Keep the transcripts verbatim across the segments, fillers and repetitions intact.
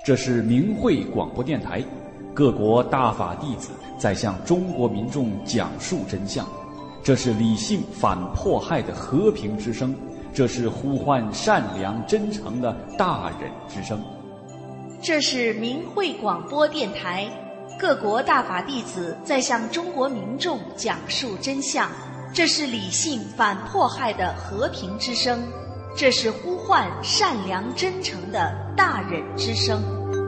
这是明慧广播电台，各国大法弟子在向中国民众讲述真相。这是理性反迫害的和平之声，这是呼唤善良真诚的大忍之声。 这是明慧广播电台，各国大法弟子在向中国民众讲述真相。这是理性反迫害的和平之声，这是呼唤善良真诚的大忍之声。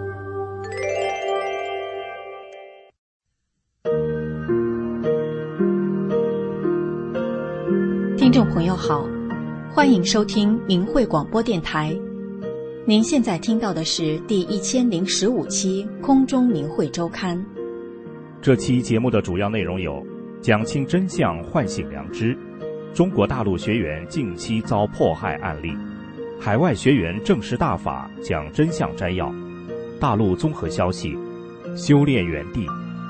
听众朋友好，欢迎收听明慧广播电台。您现在听到的是第一千零十五期空中明慧周刊。 这期节目的主要内容有：讲清真相，唤醒良知；中国大陆学员近期遭迫害案例；海外学员正式大法讲真相摘要；大陆综合消息；修炼园地。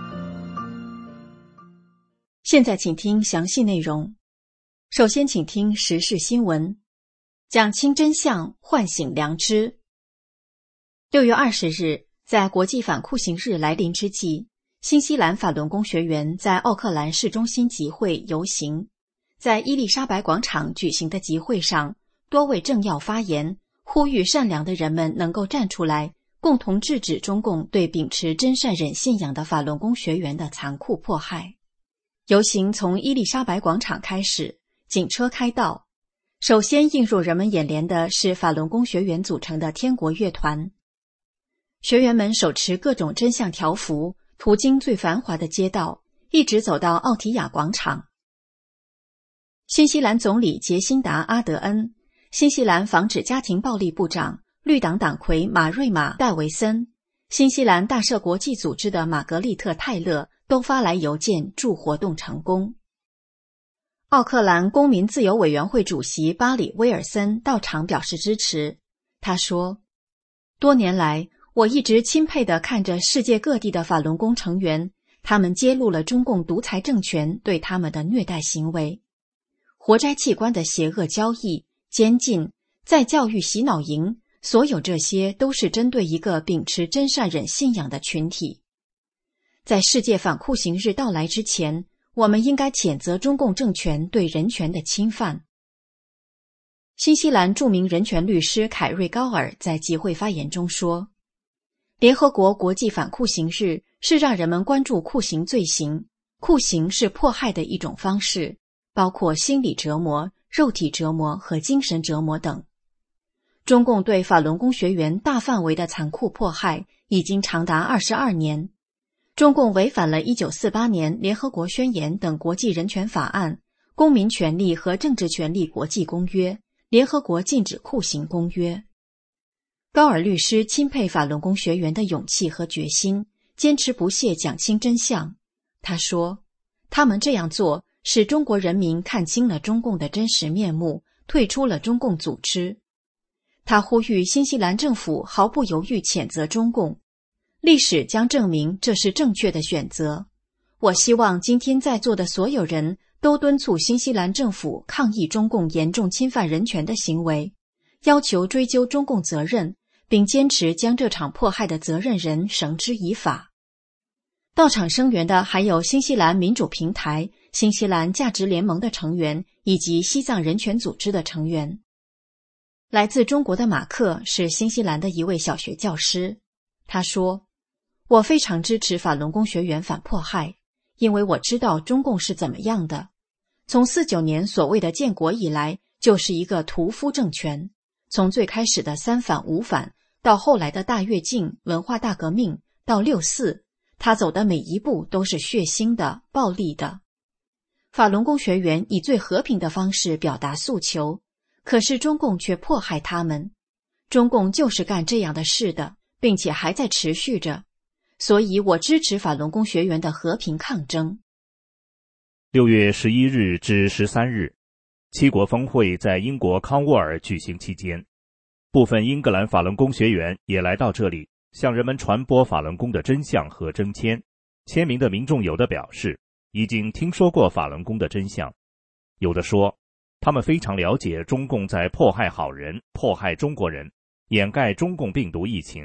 现在请听详细内容。首先请听时事新闻，讲清真相，唤醒良知。六月二十日，在国际反酷刑日来临之际，新西兰法轮功学员在奥克兰市中心集会游行。在伊丽莎白广场举行的集会上，多位政要发言，呼吁善良的人们能够站出来，共同制止中共对秉持真善忍信仰的法轮功学员的残酷迫害。游行从伊丽莎白广场开始，警车开道。首先映入人们眼帘的是法轮功学员组成的天国乐团。学员们手持各种真相条幅，途经最繁华的街道，一直走到奥提亚广场。新西兰总理杰辛达·阿德恩、新西兰防止家庭暴力部长、绿党党魁马瑞玛·戴维森、新西兰大赦国际组织的玛格丽特·泰勒都发来邮件祝活动成功。奥克兰公民自由委员会主席巴里·威尔森到场表示支持。他说，多年来，我一直钦佩地看着世界各地的法轮功成员，他们揭露了中共独裁政权对他们的虐待行为。活摘器官的邪恶交易、监禁、再教育洗脑营，所有这些都是针对一个秉持真善忍信仰的群体。在世界反酷刑日到来之前，我们应该谴责中共政权对人权的侵犯。新西兰著名人权律师凯瑞·高尔在集会发言中说，联合国国际反酷刑日是让人们关注酷刑罪行，酷刑是迫害的一种方式，包括心理折磨、肉体折磨和精神折磨等。中共对法轮功学员大范围的残酷迫害已经长达二十二年。中共违反了一九四八年联合国宣言等国际人权法案、公民权利和政治权利国际公约、联合国禁止酷刑公约。高尔律师钦佩法轮功学员的勇气和决心，坚持不懈讲清真相。他说，他们这样做使中国人民看清了中共的真实面目，退出了中共组织。他呼吁新西兰政府毫不犹豫谴责中共，历史将证明这是正确的选择。我希望今天在座的所有人都敦促新西兰政府抗议中共严重侵犯人权的行为，要求追究中共责任，并坚持将这场迫害的责任人绳之以法。到场声援的还有新西兰民主平台、新西兰价值联盟的成员以及西藏人权组织的成员。来自中国的马克是新西兰的一位小学教师。他说，我非常支持法轮功学员反迫害，因为我知道中共是怎么样的。从四九年所谓的建国以来，就是一个屠夫政权。从最开始的三反五反，到后来的大跃进、文化大革命，到六四，他走的每一步都是血腥的、暴力的。法轮功学员以最和平的方式表达诉求，可是中共却迫害他们。中共就是干这样的事的，并且还在持续着。所以我支持法轮功学员的和平抗争。 六月十一日至十三日，七国峰会在英国康沃尔举行期间，部分英格兰法轮功学员也来到这里，向人们传播法轮功的真相和征签。签名的民众有的表示，已经听说过法轮功的真相，有的说，他们非常了解中共在迫害好人、迫害中国人，掩盖中共病毒疫情，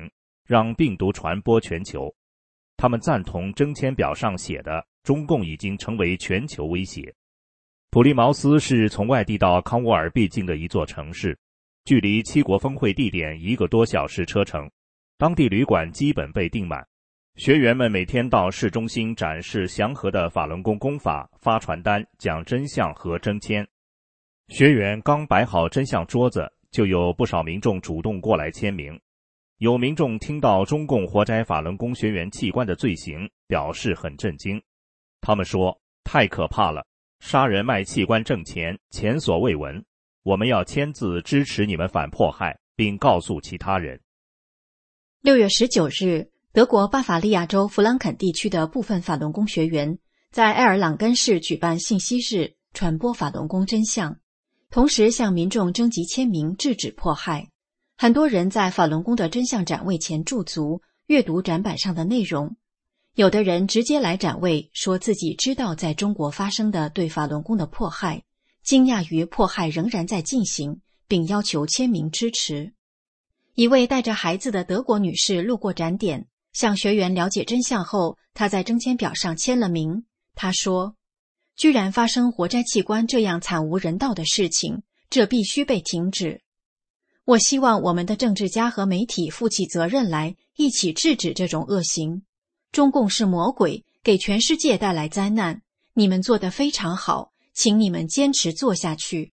让病毒传播全球。他们赞同征签表上写的中共已经成为全球威胁。普利茅斯是从外地到康沃尔必经的一座城市，距离七国峰会地点一个多小时车程，当地旅馆基本被订满。学员们每天到市中心展示祥和的法轮功功法，发传单、讲真相和征签。学员刚摆好真相桌子，就有不少民众主动过来签名。有民众听到中共活摘法轮功学员器官的罪行，表示很震惊。他们说：“太可怕了，杀人卖器官挣钱，前所未闻。我们要签字支持你们反迫害，并告诉其他人。” 六月十九日，德国巴伐利亚州弗兰肯地区的部分法轮功学员在埃尔朗根市举办信息日，传播法轮功真相，同时向民众征集签名，制止迫害。很多人在法轮功的真相展位前驻足，阅读展板上的内容。有的人直接来展位，说自己知道在中国发生的对法轮功的迫害，惊讶于迫害仍然在进行，并要求签名支持。一位带着孩子的德国女士路过展点，向学员了解真相后，她在征签表上签了名。她说：“居然发生活摘器官这样惨无人道的事情，这必须被停止。我希望我们的政治家和媒体负起责任来，一起制止这种恶行。中共是魔鬼，给全世界带来灾难。你们做得非常好，请你们坚持做下去。”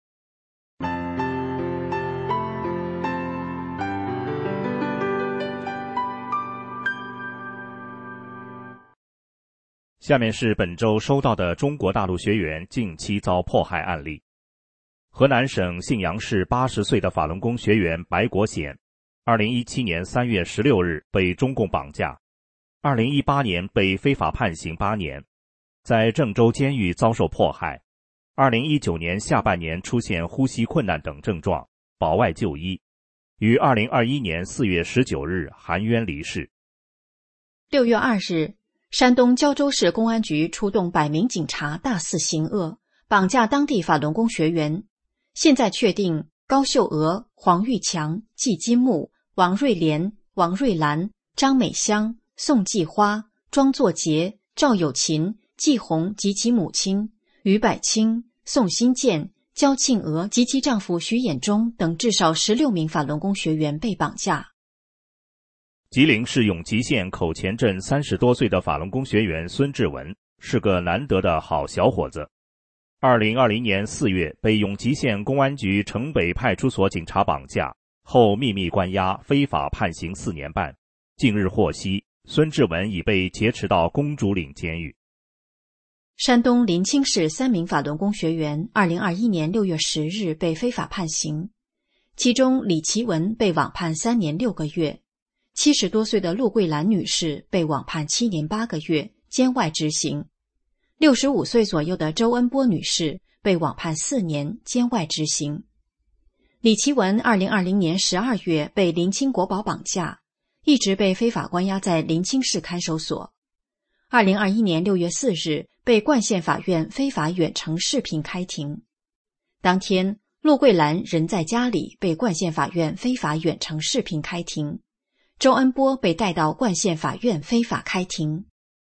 下面是本周收到的中国大陆学员近期遭迫害案例。河南省信阳市八十岁的法轮功学员白国显，二零一七年三月十六日被中共绑架，二零一八年被非法判刑八年，在郑州监狱遭受迫害。二零一九年下半年出现呼吸困难等症状，保外就医，于二零二一年四月十九日含冤离世。 六月二日，山东胶州市公安局出动百名警察大肆行恶，绑架当地法轮功学员。现在确定高秀娥、黄玉强、季金木、王瑞莲、王瑞兰、张美香、宋继花、庄作杰、赵有琴、季红及其母亲于百清、宋新建、焦庆娥及其丈夫徐衍忠等至少十六名法轮功学员被绑架。 吉林市永吉县口前镇三十多岁的法轮功学员孙志文是个难得的好小伙子。二零二零年四月被永吉县公安局城北派出所警察绑架，后秘密关押，非法判刑四年半。近日获悉，孙志文已被劫持到公主岭监狱。 山东临清市三名法轮功学员二零二一年六月十日被非法判刑，其中李奇文被网判三年六个月，七十多岁的陆桂兰女士被网判七年八个月，监外执行。六十五岁左右的周恩波女士被网判四年，监外执行。李奇文二零二零年十二月被临清国保绑架，一直被非法关押在临清市看守所。二零二一年六月四日被冠县法院非法远程视频开庭。当天，陆桂兰人在家里被冠县法院非法远程视频开庭，周恩波被带到冠县法院非法开庭。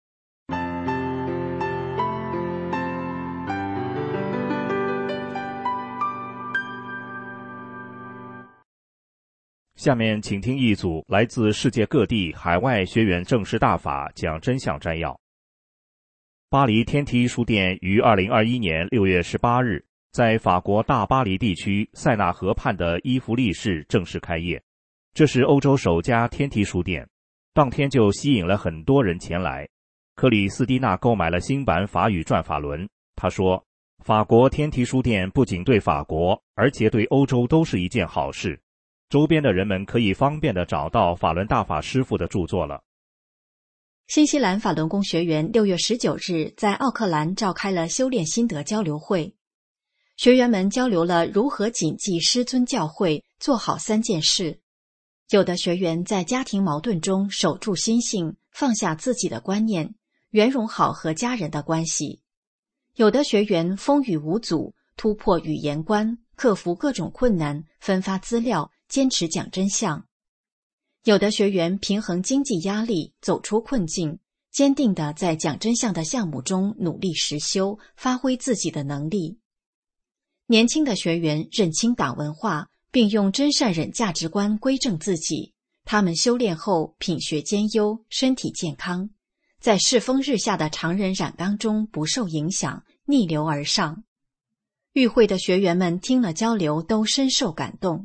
下面请听一组来自世界各地海外学员正式大法讲真相摘要。巴黎天梯书店于二零二一年六月十八日在法国大巴黎地区塞纳河畔的伊芙利市正式开业，这是欧洲首家天梯书店，当天就吸引了很多人前来。克里斯蒂娜购买了新版法语转法轮，她说，法国天梯书店不仅对法国，而且对欧洲都是一件好事。周边的人们可以方便地找到法轮大法师父的著作了。 新西兰法轮功学员六月十九日在奥克兰召开了修炼心得交流会，学员们交流了如何谨记师尊教诲，做好三件事。有的学员在家庭矛盾中守住心性，放下自己的观念，圆融好和家人的关系。有的学员风雨无阻，突破语言关，克服各种困难，分发资料，坚持讲真相。 有的学员平衡经济压力，走出困境，坚定地在讲真相的项目中努力实修，发挥自己的能力。年轻的学员认清党文化，并用真善忍价值观归正自己，他们修炼后品学兼优，身体健康，在世风日下的常人染缸中不受影响，逆流而上。与会的学员们听了交流都深受感动。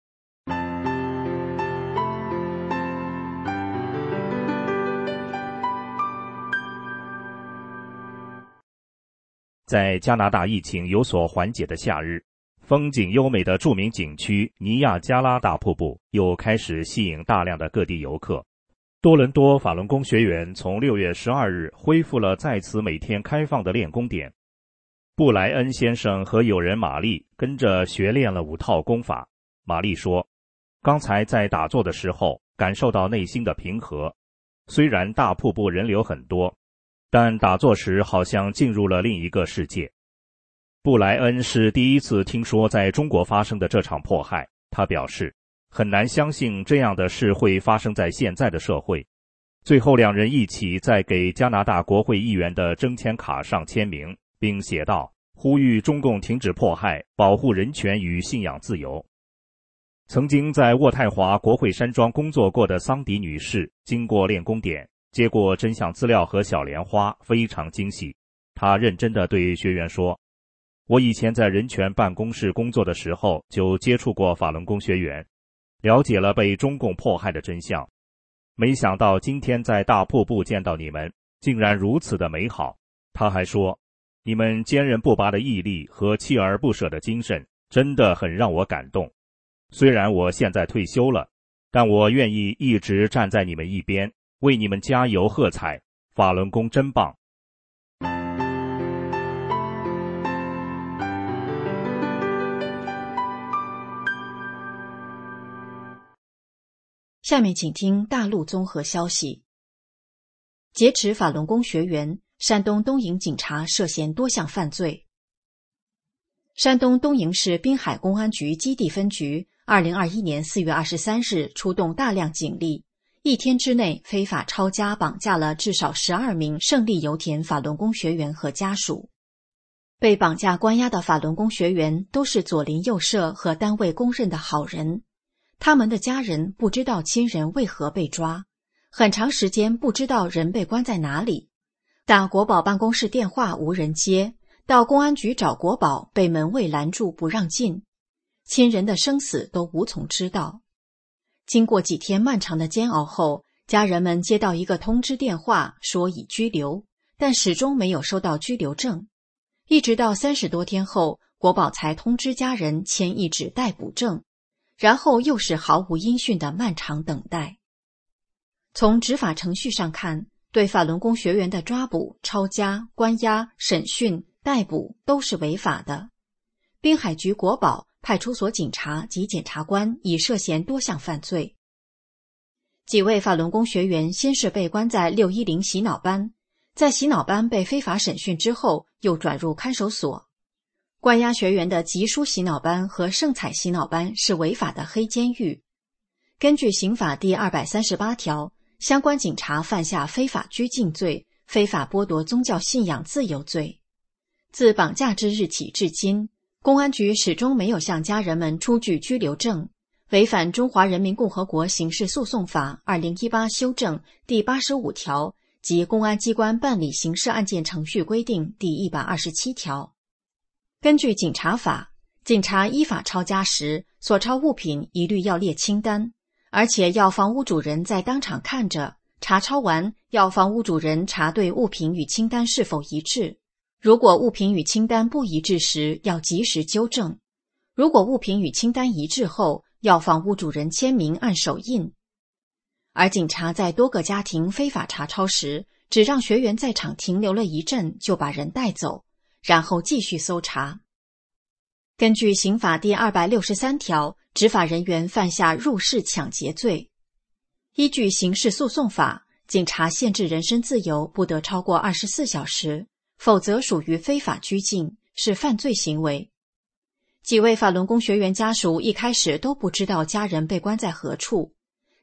在加拿大疫情有所缓解的夏日，风景优美的著名景区尼亚加拉大瀑布又开始吸引大量的各地游客。多伦多法轮功学员从六月十二日恢复了在此每天开放的练功点。布莱恩先生和友人玛丽跟着学练了五套功法。玛丽说，刚才在打坐的时候感受到内心的平和，虽然大瀑布人流很多，但打坐时好像进入了另一个世界。布莱恩是第一次听说在中国发生的这场迫害，他表示很难相信这样的事会发生在现在的社会。最后两人一起在给加拿大国会议员的征签卡上签名，并写道，呼吁中共停止迫害，保护人权与信仰自由。曾经在渥太华国会山庄工作过的桑迪女士经过练功点，接过真相资料和小莲花，非常惊喜。她认真地对学员说，我以前在人权办公室工作的时候就接触过法轮功学员，了解了被中共迫害的真相。没想到今天在大瀑布见到你们，竟然如此的美好。他还说，你们坚韧不拔的毅力和锲而不舍的精神真的很让我感动。虽然我现在退休了，但我愿意一直站在你们一边，为你们加油喝彩，法轮功真棒。 下面请听大陆综合消息。劫持法轮功学员，山东东营警察涉嫌多项犯罪。山东东营市滨海公安局基地分局二零二一年四月二十三日出动大量警力，一天之内非法抄家绑架了至少十二名胜利油田法轮功学员和家属。被绑架关押的法轮功学员都是左邻右舍和单位公认的好人，他们的家人不知道亲人为何被抓，很长时间不知道人被关在哪里，打国保办公室电话无人接，到公安局找国保被门卫拦住不让进，亲人的生死都无从知道。经过几天漫长的煎熬后，家人们接到一个通知电话，说已拘留，但始终没有收到拘留证。一直到三十多天后，国保才通知家人签一纸逮捕证，然后又是毫无音讯的漫长等待。从执法程序上看，对法轮功学员的抓捕、抄家、关押、审讯、逮捕都是违法的。滨海局国保、派出所警察及检察官已涉嫌多项犯罪。几位法轮功学员先是被关在六一零洗脑班，在洗脑班被非法审讯之后，又转入看守所。关押学员的集书洗脑班和圣彩洗脑班是违法的黑监狱。根据刑法第二百三十八条，相关警察犯下非法拘禁罪、非法剥夺宗教信仰自由罪。自绑架之日起至今，公安局始终没有向家人们出具拘留证，违反《中华人民共和国刑事诉讼法》二零一八修正第八十五条及《公安机关办理刑事案件程序规定》第一百二十七条。根据警察法，警察依法抄家时，所抄物品一律要列清单，而且要房屋主人在当场看着，查抄完要房屋主人查对物品与清单是否一致。如果物品与清单不一致时，要及时纠正；如果物品与清单一致后，要房屋主人签名按手印。而警察在多个家庭非法查抄时，只让学员在场停留了一阵就把人带走，然后继续搜查。根据刑法第二百六十三条，执法人员犯下入室抢劫罪。依据刑事诉讼法，警察限制人身自由不得超过二十四小时，否则属于非法拘禁，是犯罪行为。几位法轮功学员家属一开始都不知道家人被关在何处，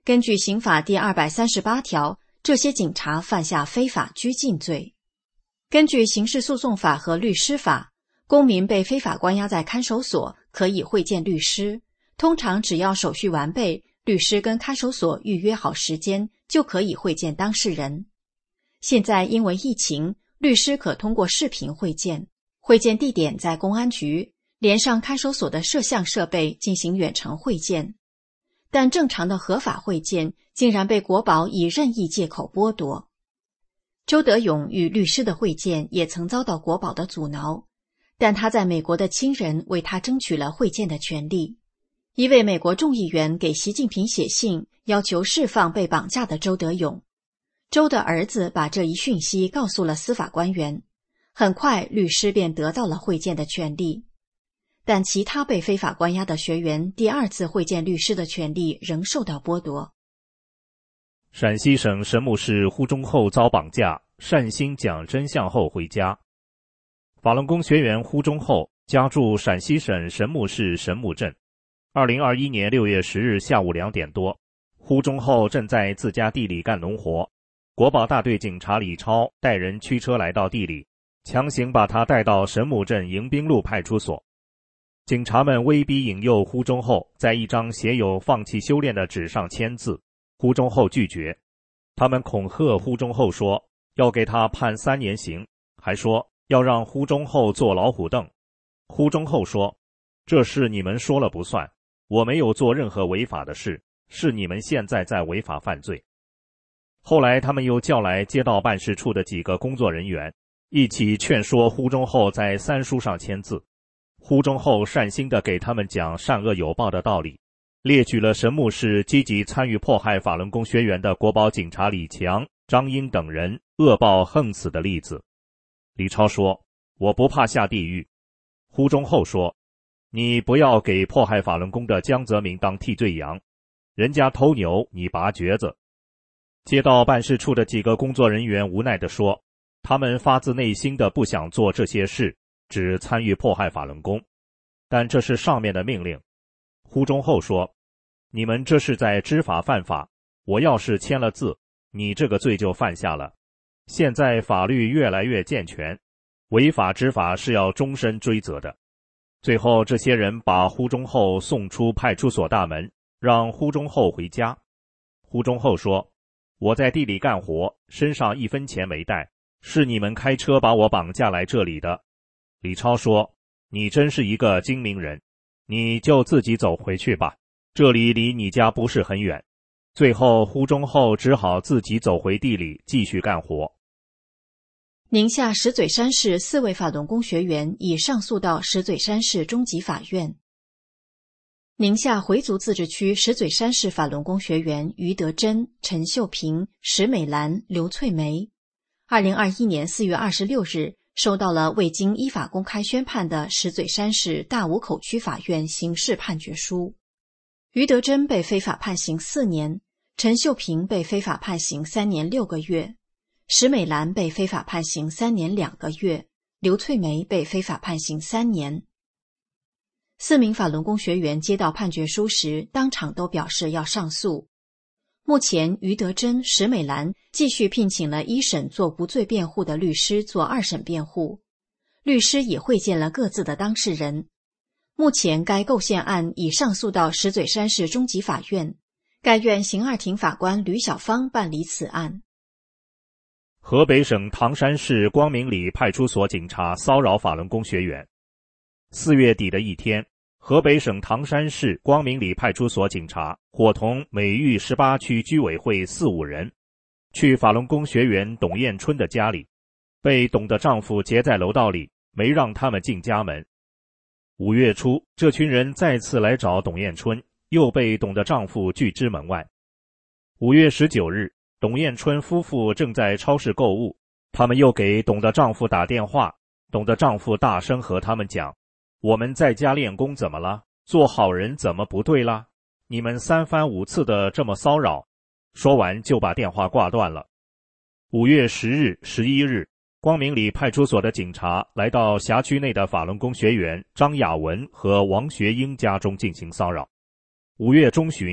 根据刑法第二百三十八条，这些警察犯下非法拘禁罪。根据刑事诉讼法和律师法，公民被非法关押在看守所，可以会见律师。通常只要手续完备，律师跟看守所预约好时间，就可以会见当事人。现在因为疫情，律师可通过视频会见，会见地点在公安局，连上看守所的摄像设备进行远程会见。但正常的合法会见竟然被国保以任意借口剥夺。周德勇与律师的会见也曾遭到国保的阻挠，但他在美国的亲人为他争取了会见的权利。一位美国众议员给习近平写信，要求释放被绑架的周德勇。周的儿子把这一讯息告诉了司法官员，很快律师便得到了会见的权利。但其他被非法关押的学员第二次会见律师的权利仍受到剥夺。 陕西省神木市呼中厚遭绑架，善心讲真相后回家。法轮功学员呼中厚家住陕西省神木市神木镇。二零二一年六月十日下午两点多，呼中厚正在自家地里干农活，国保大队警察李超带人驱车来到地里，强行把他带到神木镇迎宾路派出所。警察们威逼引诱呼中厚在一张写有放弃修炼的纸上签字，呼中厚拒绝。他们恐吓呼中厚说要给他判三年刑，还说要让呼中厚坐老虎凳。呼中厚说，这事你们说了不算，我没有做任何违法的事，是你们现在在违法犯罪。后来他们又叫来街道办事处的几个工作人员，一起劝说呼中厚在三书上签字。呼中厚善心地给他们讲善恶有报的道理，列举了神木市积极参与迫害法轮功学员的国保警察李强、张英等人恶报横死的例子。李超说，我不怕下地狱。呼中厚说，你不要给迫害法轮功的江泽民当替罪羊，人家偷牛你拔橛子。街道办事处的几个工作人员无奈地说，他们发自内心的不想做这些事，只参与迫害法轮功，但这是上面的命令。呼中厚说，你们这是在知法犯法，我要是签了字，你这个罪就犯下了。现在法律越来越健全，违法执法是要终身追责的。最后这些人把呼中厚送出派出所大门，让呼中厚回家。呼中厚说，我在地里干活，身上一分钱没带，是你们开车把我绑架来这里的。李超说，你真是一个精明人，你就自己走回去吧，这里离你家不是很远。最后呼中厚只好自己走回地里继续干活。 宁夏石嘴山市四位法轮功学员已上诉到石嘴山市中级法院。宁夏回族自治区石嘴山市法轮功学员于德珍、陈秀平、石美兰、刘翠梅，二零二一年四月二十六日收到了未经依法公开宣判的石嘴山市大武口区法院刑事判决书。于德珍被非法判刑四年，陈秀平被非法判刑三年六个月，石美兰被非法判刑三年两个月，刘翠梅被非法判刑三年。四名法轮功学员接到判决书时，当场都表示要上诉。目前，于德珍、石美兰继续聘请了一审做无罪辩护的律师做二审辩护，律师也会见了各自的当事人。目前，该构陷案已上诉到石嘴山市中级法院，该院刑二庭法官吕小芳办理此案。 河北省唐山市光明里派出所警察骚扰法轮功学员。四月底的一天，河北省唐山市光明里派出所警察伙同美育十八区居委会四五人，去法轮功学员董艳春的家里，被董的丈夫截在楼道里，没让他们进家门。五月初，这群人再次来找董艳春，又被董的丈夫拒之门外。五月十九日，董艳春夫妇正在超市购物，他们又给董的丈夫打电话，董的丈夫大声和他们讲，我们在家练功怎么了？做好人怎么不对啦？你们三番五次的这么骚扰。说完就把电话挂断了。五月十日、十一日，光明里派出所的警察来到辖区内的法轮功学员张雅文和王学英家中进行骚扰。五月中旬，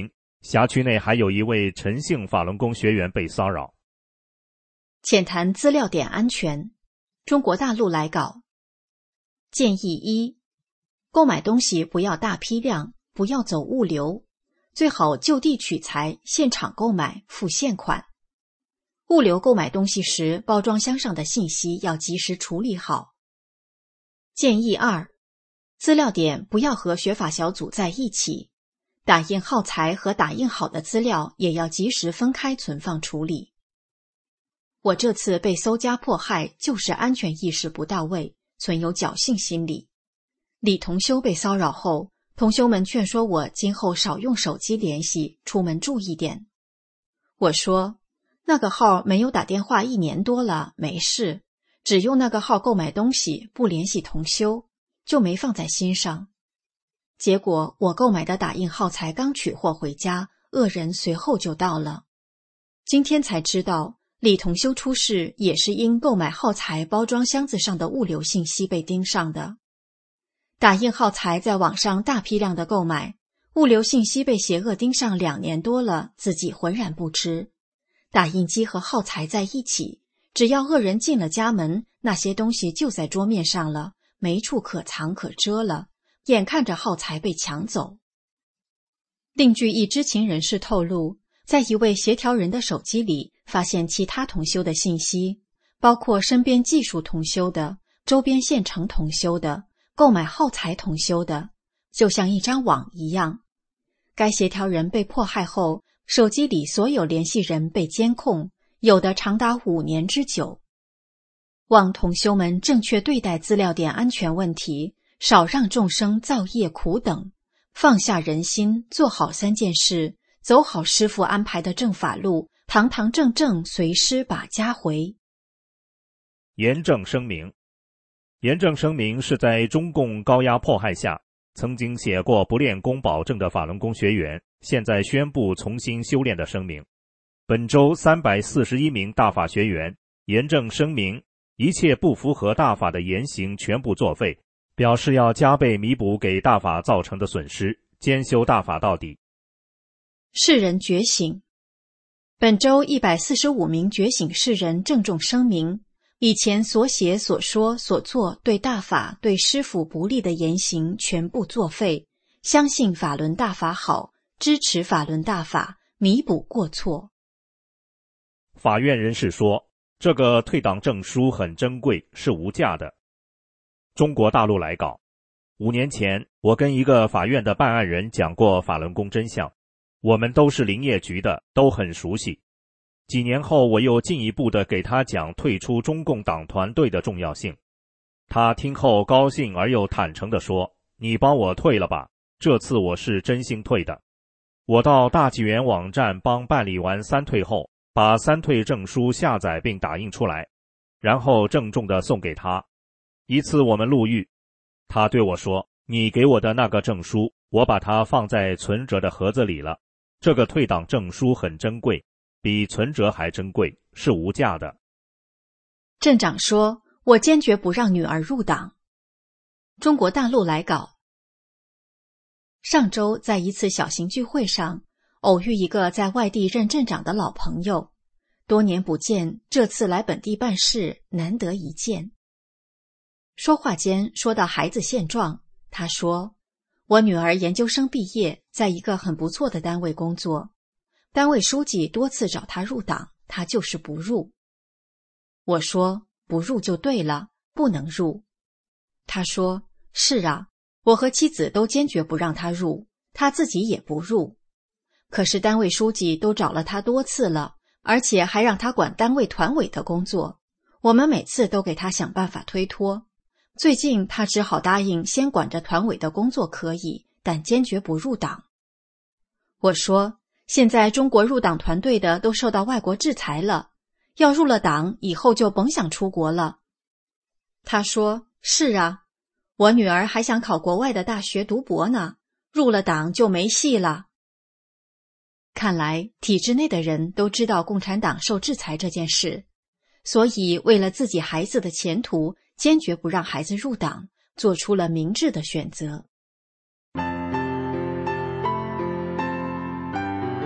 辖区内还有一位陈姓法轮功学员被骚扰。 浅谈资料点安全。中国大陆来稿。建议一：购买东西不要大批量，不要走物流，最好就地取材，现场购买，付现款。物流购买东西时，包装箱上的信息要及时处理好。建议二：资料点不要和学法小组在一起，打印耗材和打印好的资料也要及时分开存放处理。我这次被搜家迫害，就是安全意识不到位，存有侥幸心理。李同修被骚扰后，同修们劝说我今后少用手机联系，出门注意点。我说，那个号没有打电话一年多了，没事，只用那个号购买东西，不联系同修，就没放在心上。结果我购买的打印耗材刚取货回家，恶人随后就到了。今天才知道，李同修出事也是因购买耗材包装箱子上的物流信息被盯上的。打印耗材在网上大批量的购买，物流信息被邪恶盯上两年多了，自己浑然不知。打印机和耗材在一起，只要恶人进了家门，那些东西就在桌面上了，没处可藏可遮了，眼看着耗材被抢走。另据一知情人士透露，在一位协调人的手机里发现其他同修的信息，包括身边技术同修的、周边县城同修的、购买耗材同修的，就像一张网一样。该协调人被迫害后，手机里所有联系人被监控，有的长达五年之久。望同修们正确对待资料点安全问题，少让众生造业苦等，放下人心，做好三件事，走好师父安排的正法路，堂堂正正随师把家回。 严正声明。严正声明是在中共高压迫害下，曾经写过不练功保证的法轮功学员，现在宣布重新修炼的声明。本周三百四十一名大法学员严正声明，一切不符合大法的言行全部作废，表示要加倍弥补给大法造成的损失，坚修大法到底。 世人觉醒。本周一百四十五名觉醒世人郑重声明，以前所写所说所做对大法对师父不利的言行全部作废，相信法轮大法好，支持法轮大法，弥补过错。 法院人士说，这个退党证书很珍贵，是无价的。中国大陆来稿。五年前，我跟一个法院的办案人讲过法轮功真相，我们都是林业局的，都很熟悉。几年后，我又进一步的给他讲退出中共党团队的重要性。他听后高兴而又坦诚地说，你帮我退了吧，这次我是真心退的。我到大纪元网站帮办理完三退后，把三退证书下载并打印出来，然后郑重地送给他。一次我们路遇，他对我说，你给我的那个证书，我把它放在存折的盒子里了。这个退党证书很珍贵，比存折还珍贵，是无价的。 镇长说，我坚决不让女儿入党。中国大陆来稿。上周在一次小型聚会上，偶遇一个在外地任镇长的老朋友，多年不见，这次来本地办事，难得一见。说话间说到孩子现状，他说，我女儿研究生毕业，在一个很不错的单位工作，单位书记多次找她入党，她就是不入。我说，不入就对了，不能入。他说，是啊，我和妻子都坚决不让她入，她自己也不入。可是单位书记都找了她多次了，而且还让她管单位团委的工作，我们每次都给她想办法推脱。最近她只好答应先管着团委的工作可以，但坚决不入党。我说，现在中国入党团队的都受到外国制裁了，要入了党以后就甭想出国了。他说，是啊，我女儿还想考国外的大学读博呢，入了党就没戏了。看来体制内的人都知道共产党受制裁这件事，所以为了自己孩子的前途，坚决不让孩子入党，做出了明智的选择。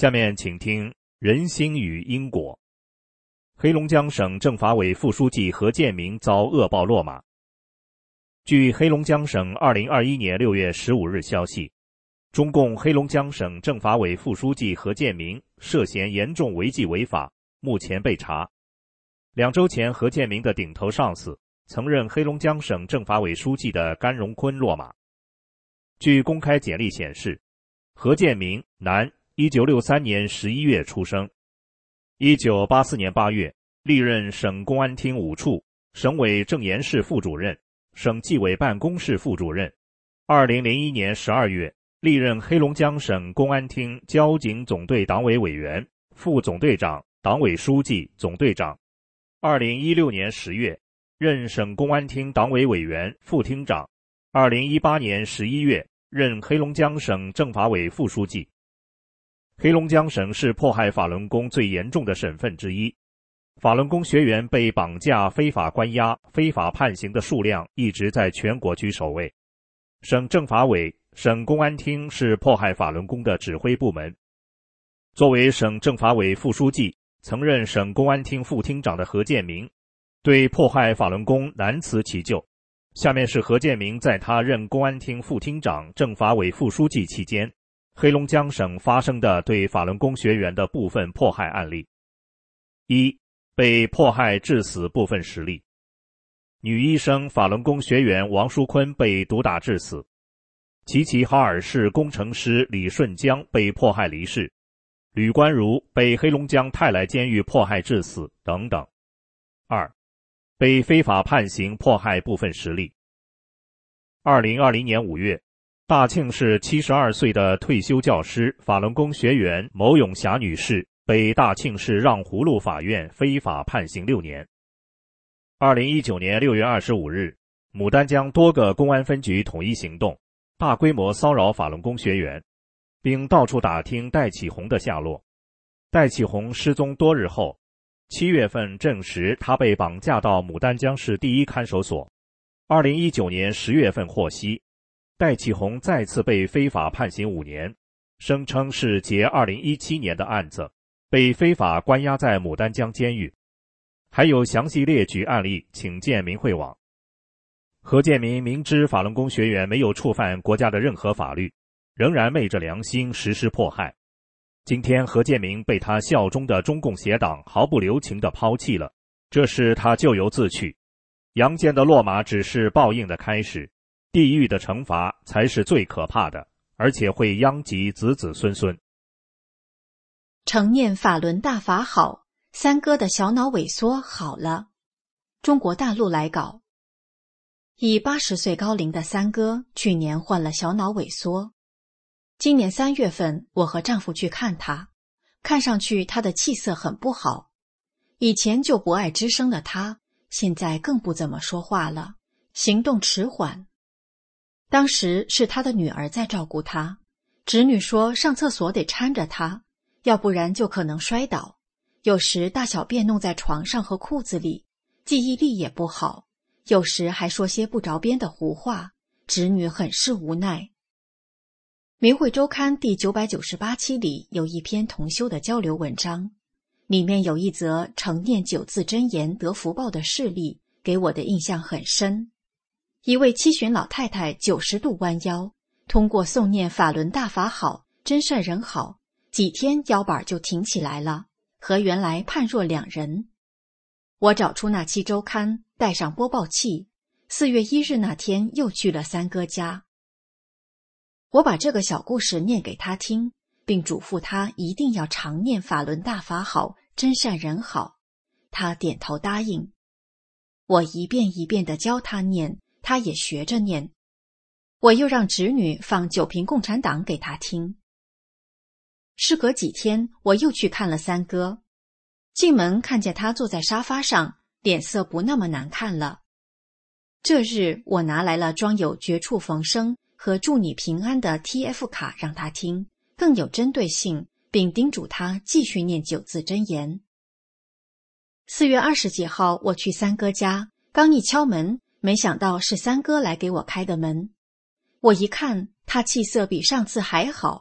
下面请听人心与因果。黑龙江省政法委副书记何建明遭恶报落马。据黑龙江省二零二一年六月十五日消息，中共黑龙江省政法委副书记何建明涉嫌严重违纪违法，目前被查。两周前，何建明的顶头上司，曾任黑龙江省政法委书记的甘荣坤落马。据公开简历显示，何建明，男，一九六三年十一月出生。一九八四年八月，历任省公安厅五处、省委政研室副主任、省纪委办公室副主任。二零零一年十二月，历任黑龙江省公安厅交警总队党委委员、副总队长、党委书记、总队长。二零一六年十月，任省公安厅党委委员、副厅长。二零一八年十一月，任黑龙江省政法委副书记。黑龙江省是迫害法轮功最严重的省份之一，法轮功学员被绑架、非法关押、非法判刑的数量一直在全国居首位。省政法委、省公安厅是迫害法轮功的指挥部门。作为省政法委副书记，曾任省公安厅副厅长的何建明，对迫害法轮功难辞其咎。下面是何建明在他任公安厅副厅长、政法委副书记期间，黑龙江省发生的对法轮功学员的部分迫害案例。一、被迫害致死部分实例。女医生法轮功学员王淑坤被毒打致死，齐齐哈尔市工程师李顺江被迫害离世，吕关如被黑龙江泰来监狱迫害致死等等。二、被非法判刑迫害部分实例。二零二零年五月，大庆市七十二岁的退休教师法轮功学员牟永霞女士被大庆市让葫芦法院非法判刑六年。二零一九年六月二十五日，牡丹江多个公安分局统一行动，大规模骚扰法轮功学员，并到处打听戴启红的下落。戴启红失踪多日后，七月份证实他被绑架到牡丹江市第一看守所。二零一九年十月份获悉，戴启红再次被非法判刑五年，声称是结二零一七年的案子，被非法关押在牡丹江监狱。还有详细列举案例，请见明慧网。何建明明知法轮功学员没有触犯国家的任何法律，仍然昧着良心实施迫害。今天何建明被他效忠的中共邪党毫不留情地抛弃了，这是他咎由自取。阳间的落马只是报应的开始，地狱的惩罚才是最可怕的，而且会殃及子子孙孙。 承念法轮大法好，三哥的小脑萎缩好了。中国大陆来稿。已八十岁高龄的三哥去年患了小脑萎缩。今年三月份，我和丈夫去看他，看上去他的气色很不好。以前就不爱吱声的他，现在更不怎么说话了，行动迟缓。当时是他的女儿在照顾他，侄女说上厕所得搀着他，要不然就可能摔倒。有时大小便弄在床上和裤子里，记忆力也不好，有时还说些不着边的胡话，侄女很是无奈。明慧周刊第九百九十八期里有一篇同修的交流文章，里面有一则承念九字真言得福报的事例，给我的印象很深。一位七旬老太太九十度弯腰，通过诵念法轮大法好，真善人好，几天腰板就挺起来了，和原来判若两人。我找出那期周刊，带上播报器，四月一日那天又去了三哥家。我把这个小故事念给他听，并嘱咐他一定要常念法轮大法好，真善人好。他点头答应。我一遍一遍地教他念，他也学着念。我又让侄女放九评共产党给他听。事隔几天，我又去看了三哥。进门看见他坐在沙发上，脸色不那么难看了。这日我拿来了装有绝处逢生和祝你平安的 T F 卡让他听，更有针对性，并叮嘱他继续念九字真言。四月二十几号我去三哥家，刚一敲门，没想到是三哥来给我开的门。我一看，他气色比上次还好，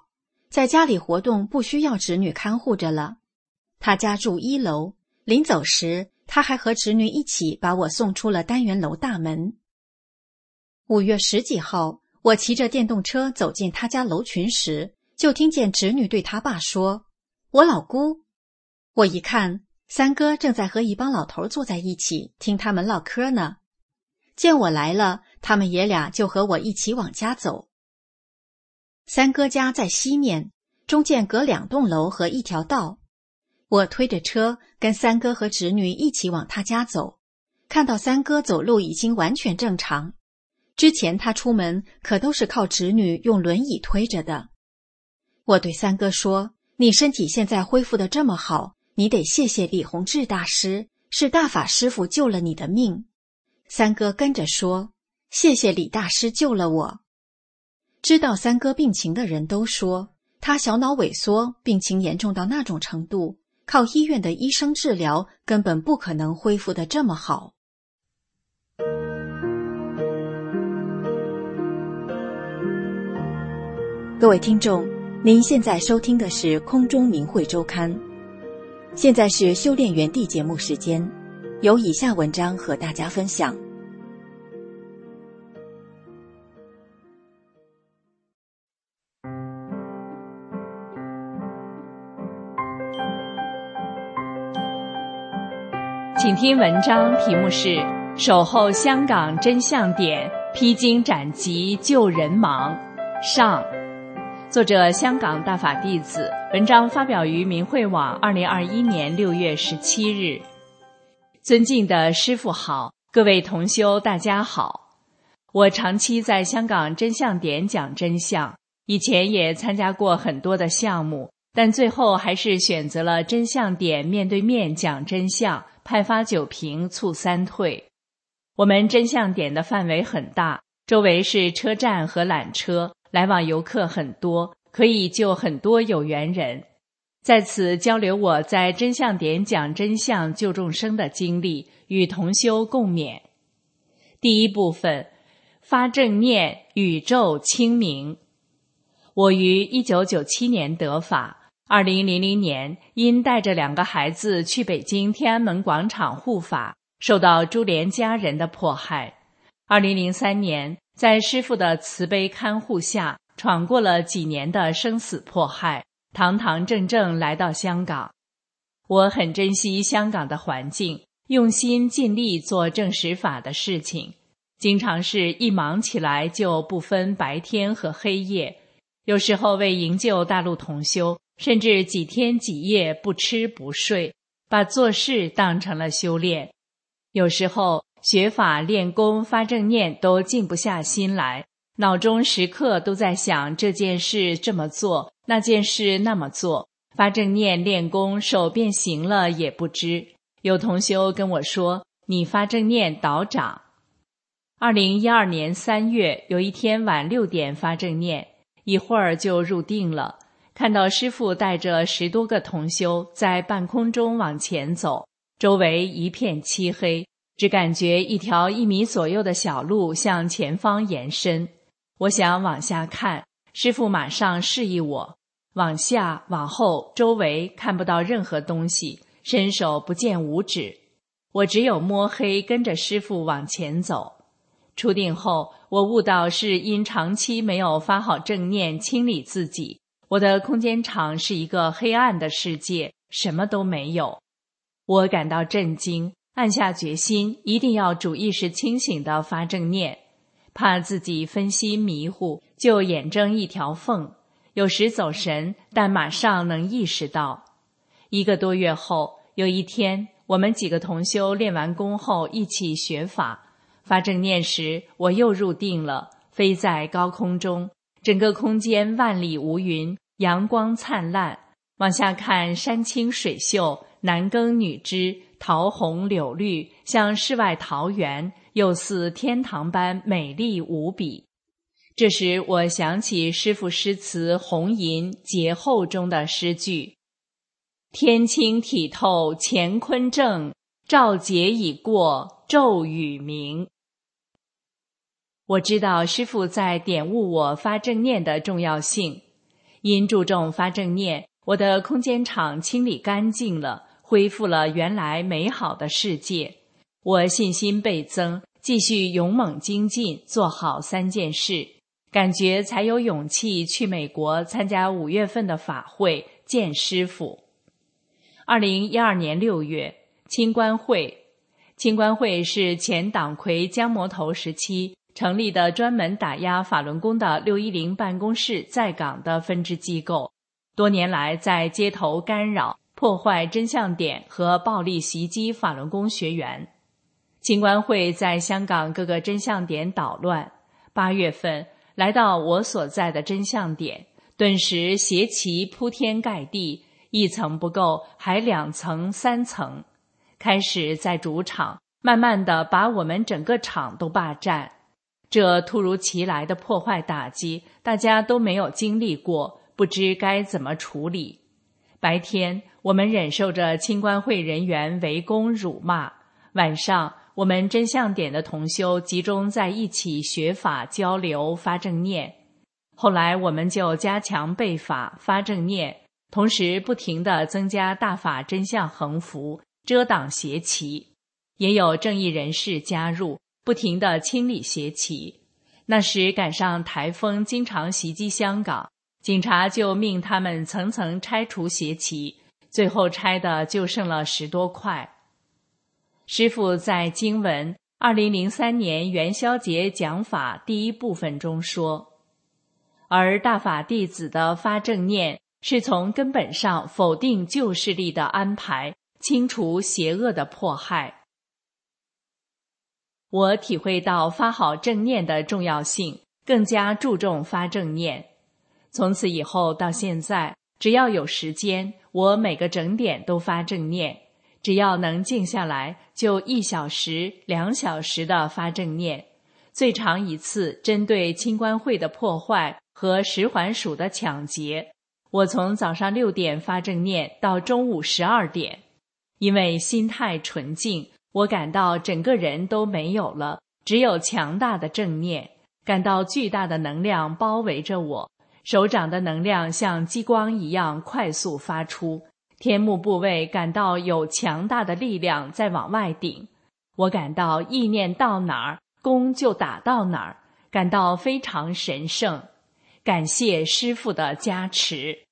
在家里活动不需要侄女看护着了。他家住一楼，临走时他还和侄女一起把我送出了单元楼大门。五月十几号，我骑着电动车走进他家楼群时，就听见侄女对他爸说：“我老姑。”我一看，三哥正在和一帮老头坐在一起听他们唠嗑呢。见我来了，他们爷俩就和我一起往家走。三哥家在西面，中间隔两栋楼和一条道。我推着车跟三哥和侄女一起往他家走，看到三哥走路已经完全正常。之前他出门可都是靠侄女用轮椅推着的。我对三哥说：“你身体现在恢复得这么好，你得谢谢李洪志大师，是大法师父救了你的命。”三哥跟着说：“谢谢李大师救了我。”知道三哥病情的人都说，他小脑萎缩，病情严重到那种程度，靠医院的医生治疗根本不可能恢复得这么好。各位听众，您现在收听的是空中明慧周刊，现在是修炼园地节目时间，有以下文章和大家分享。 请听文章，题目是《守候香港真相点，披荆斩棘救人忙》上，作者香港大法弟子，文章发表于明慧网二零二一年六月十七日。尊敬的师父好，各位同修大家好。我长期在香港真相点讲真相，以前也参加过很多的项目，但最后还是选择了真相点面对面讲真相，派发九瓶促三退。我们真相点的范围很大，周围是车站和缆车，来往游客很多，可以救很多有缘人。在此交流我在真相点讲真相救众生的经历，与同修共勉。第一部分，发正念，宇宙清明。我于一九九七年得法，二零零零年因带着两个孩子去北京天安门广场护法，受到株连家人的迫害。二零零三年在师父的慈悲看护下，闯过了几年的生死迫害，堂堂正正来到香港。我很珍惜香港的环境，用心尽力做正实法的事情，经常是一忙起来就不分白天和黑夜，有时候为营救大陆同修，甚至几天几夜不吃不睡，把做事当成了修炼。有时候学法练功发正念都静不下心来，脑中时刻都在想这件事这么做，那件事那么做，发正念练功手变形了也不知。有同修跟我说，你发正念倒掌。二零一二年三月，有一天晚六点发正念，一会儿就入定了，看到师父带着十多个同修在半空中往前走，周围一片漆黑，只感觉一条一米左右的小路向前方延伸。我想往下看，师父马上示意我往下往后，周围看不到任何东西，伸手不见五指，我只有摸黑跟着师父往前走。出定后，我悟到是因长期没有发好正念清理自己，我的空间场是一个黑暗的世界，什么都没有。我感到震惊，暗下决心一定要主意识清醒地发正念，怕自己分心迷糊，就眼睁一条缝，有时走神，但马上能意识到。一个多月后，有一天我们几个同修练完功后一起学法，发正念时我又入定了，飞在高空中，整个空间万里无云，阳光灿烂，往下看山清水秀，男耕女织，桃红柳绿，像世外桃源，又似天堂般美丽无比。这时我想起师父诗词《红吟劫后》中的诗句：天清体透乾坤正，照劫已过骤雨明。我知道师父在点悟我发正念的重要性。 因注重发正念，我的空间场清理干净了，恢复了原来美好的世界。我信心倍增，继续勇猛精进，做好三件事，感觉才有勇气去美国参加五月份的法会，见师父。二零一二年六月，清官会。清官会是前党魁江魔头时期成立的专门打压法轮功的六一零办公室在港的分支机构，多年来在街头干扰、破坏真相点和暴力袭击法轮功学员。清官会在香港各个真相点捣乱，八月份来到我所在的真相点，顿时邪旗铺天盖地，一层不够，还两层三层，开始在主场慢慢地把我们整个场都霸占。这突如其来的破坏打击，大家都没有经历过，不知该怎么处理。白天我们忍受着清官会人员围攻辱骂，晚上我们真相点的同修集中在一起学法交流发正念。后来我们就加强背法发正念，同时不停地增加大法真相横幅，遮挡邪旗，也有正义人士加入，不停地清理邪旗。那时赶上台风经常袭击香港，警察就命他们层层拆除邪旗，最后拆的就剩了十多块。师父在经文二零零三年元宵节讲法第一部分中说，而大法弟子的发正念是从根本上否定旧势力的安排，清除邪恶的迫害。我体会到发好正念的重要性，更加注重发正念。从此以后到现在，只要有时间，我每个整点都发正念，只要能静下来，就一小时、两小时的发正念。最长一次针对清官会的破坏和十环署的抢劫，我从早上六点发正念到中午十二点。因为心态纯净，我感到整个人都没有了，只有强大的正念，感到巨大的能量包围着我，手掌的能量像激光一样快速发出，天目部位感到有强大的力量在往外顶，我感到意念到哪儿，弓就打到哪儿，感到非常神圣，感谢师父的加持。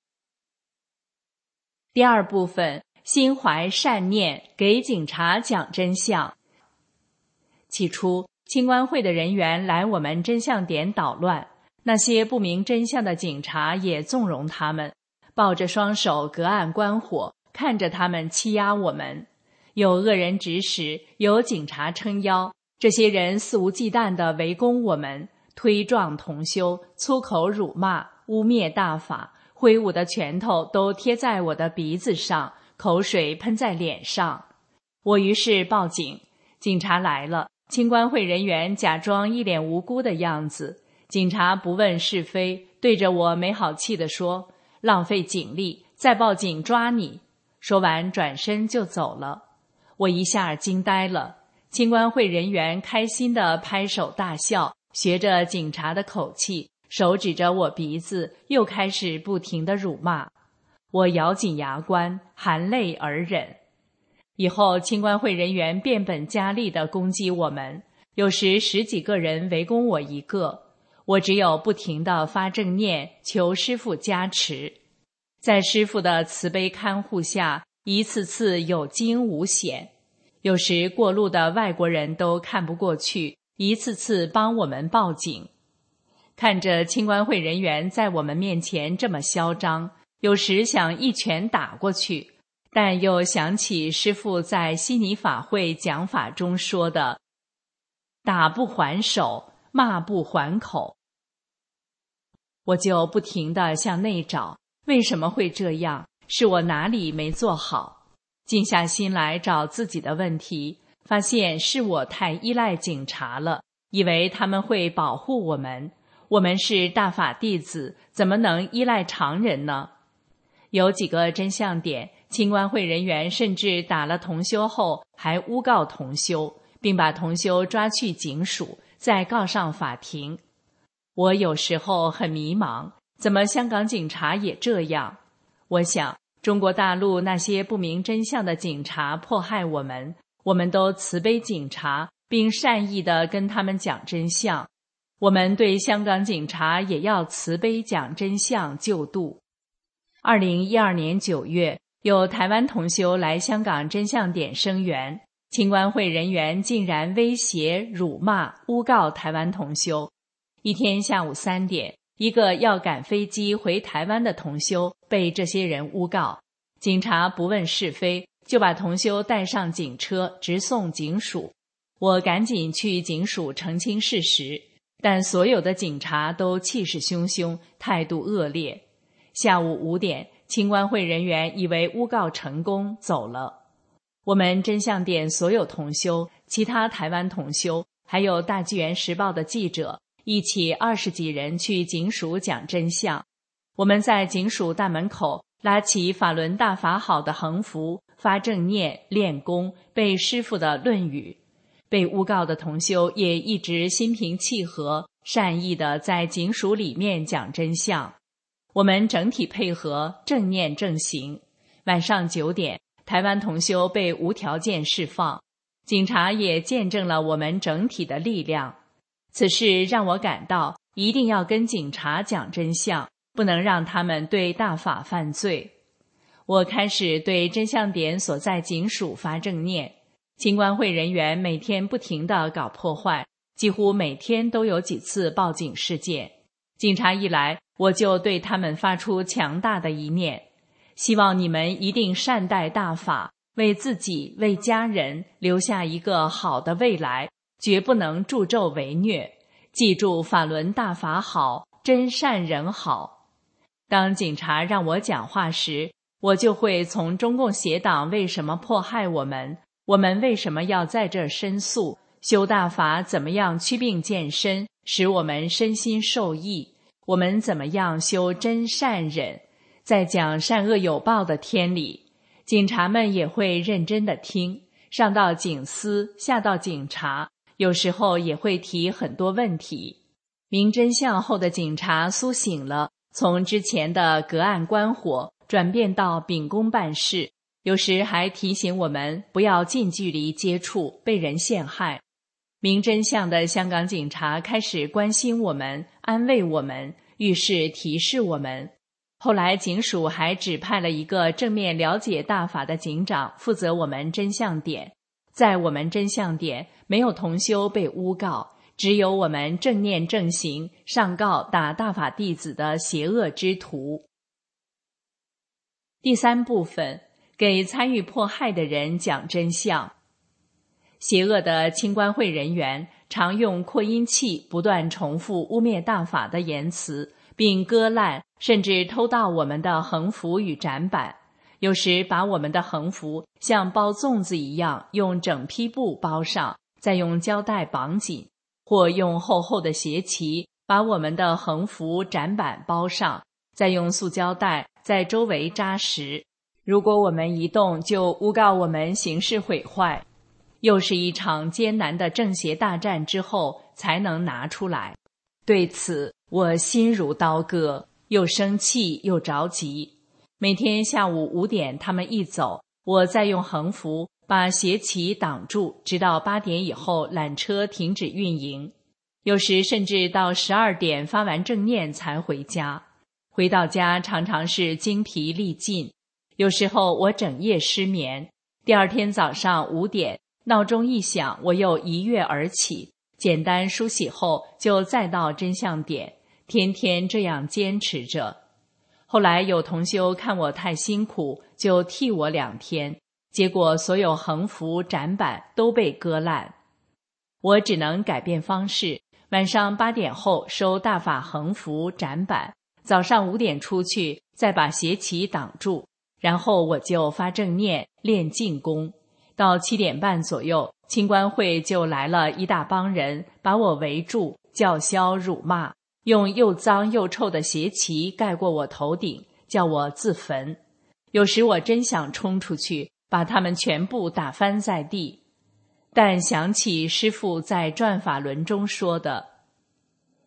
第二部分，心怀善念，给警察讲真相。起初，清官会的人员来我们真相点捣乱，那些不明真相的警察也纵容他们，抱着双手隔岸观火，看着他们欺压我们。有恶人指使，有警察撑腰，这些人肆无忌惮地围攻我们，推撞同修，粗口辱骂，污蔑大法，挥舞的拳头都贴在我的鼻子上，口水喷在脸上。我于是报警，警察来了，清官会人员假装一脸无辜的样子，警察不问是非，对着我没好气地说，浪费警力，再报警抓你。说完转身就走了。我一下惊呆了，清官会人员开心地拍手大笑，学着警察的口气，手指着我鼻子，又开始不停地辱骂。我咬紧牙关，含泪而忍。以后清官会人员变本加厉地攻击我们，有时十几个人围攻我一个，我只有不停地发正念，求师父加持。在师父的慈悲看护下，一次次有惊无险。有时过路的外国人都看不过去，一次次帮我们报警。看着清官会人员在我们面前这么嚣张，有时想一拳打过去，但又想起师父在悉尼法会讲法中说的，打不还手，骂不还口。我就不停地向内找，为什么会这样？是我哪里没做好？静下心来找自己的问题，发现是我太依赖警察了，以为他们会保护我们。我们是大法弟子，怎么能依赖常人呢？有几个真相点，清官会人员甚至打了同修后还诬告同修，并把同修抓去警署，再告上法庭。我有时候很迷茫， 怎么香港警察也这样？我想，中国大陆那些不明真相的警察迫害我们，我们都慈悲警察，并善意地跟他们讲真相。我们对香港警察也要慈悲讲真相救度。二零一二年九月，有台湾同修来香港真相点声援，青关会人员竟然威胁、辱骂、诬告台湾同修。一天下午三点，一个要赶飞机回台湾的同修被这些人诬告，警察不问是非，就把同修带上警车直送警署。我赶紧去警署澄清事实，但所有的警察都气势汹汹，态度恶劣。下午五点，青关会人员以为诬告成功走了。我们真相点所有同修、其他台湾同修，还有大纪元时报的记者，一起二十几人去警署讲真相。我们在警署大门口拉起法轮大法好的横幅，发正念、练功，背师父的论语。被诬告的同修也一直心平气和、善意地在警署里面讲真相。我们整体配合，正念正行。晚上九点，台湾同修被无条件释放，警察也见证了我们整体的力量。此事让我感到一定要跟警察讲真相，不能让他们对大法犯罪。我开始对真相点所在警署发正念。青关会人员每天不停地搞破坏，几乎每天都有几次报警事件。警察一来，我就对他们发出强大的一念，希望你们一定善待大法，为自己、为家人留下一个好的未来，绝不能助纣为虐。记住法轮大法好，真善人好。当警察让我讲话时，我就会从中共邪党为什么迫害我们，我们为什么要在这申诉，修大法怎么样祛病健身，使我们身心受益，我们怎么样修真善忍，在讲善恶有报的天理。警察们也会认真地听，上到警司，下到警察，有时候也会提很多问题。明真相后的警察苏醒了，从之前的隔岸观火转变到秉公办事，有时还提醒我们不要近距离接触，被人陷害。明真相的香港警察开始关心我们，安慰我们，遇事提示我们。后来警署还指派了一个正面了解大法的警长负责我们真相点。在我们真相点，没有同修被诬告，只有我们正念正行，上告打大法弟子的邪恶之徒。第三部分，给参与迫害的人讲真相。邪恶的青关会人员常用扩音器不断重复污蔑大法的言辞，并割烂甚至偷盗我们的横幅与展板，有时把我们的横幅像包粽子一样用整批布包上，再用胶带绑紧，或用厚厚的鞋旗把我们的横幅展板包上，再用塑胶袋在周围扎实。如果我们移动，就诬告我们形式毁坏。又是一场艰难的正邪大战之后才能拿出来。对此我心如刀割，又生气又着急。每天下午五点他们一走，我再用横幅把斜旗挡住，直到八点以后缆车停止运营。有时甚至到十二点发完正念才回家。回到家常常是精疲力尽，有时候我整夜失眠。第二天早上五点，闹钟一响，我又一跃而起，简单梳洗后就再到真相点，天天这样坚持着。后来有同修看我太辛苦，就替我两天，结果所有横幅展板都被割烂。我只能改变方式，晚上八点后收大法横幅展板，早上五点出去，再把斜旗挡住，然后我就发正念练静功。到七点半左右，青关会就来了一大帮人，把我围住，叫嚣辱骂，用又脏又臭的斜旗盖过我头顶，叫我自焚。有时我真想冲出去，把他们全部打翻在地。但想起师父在转法轮中说的，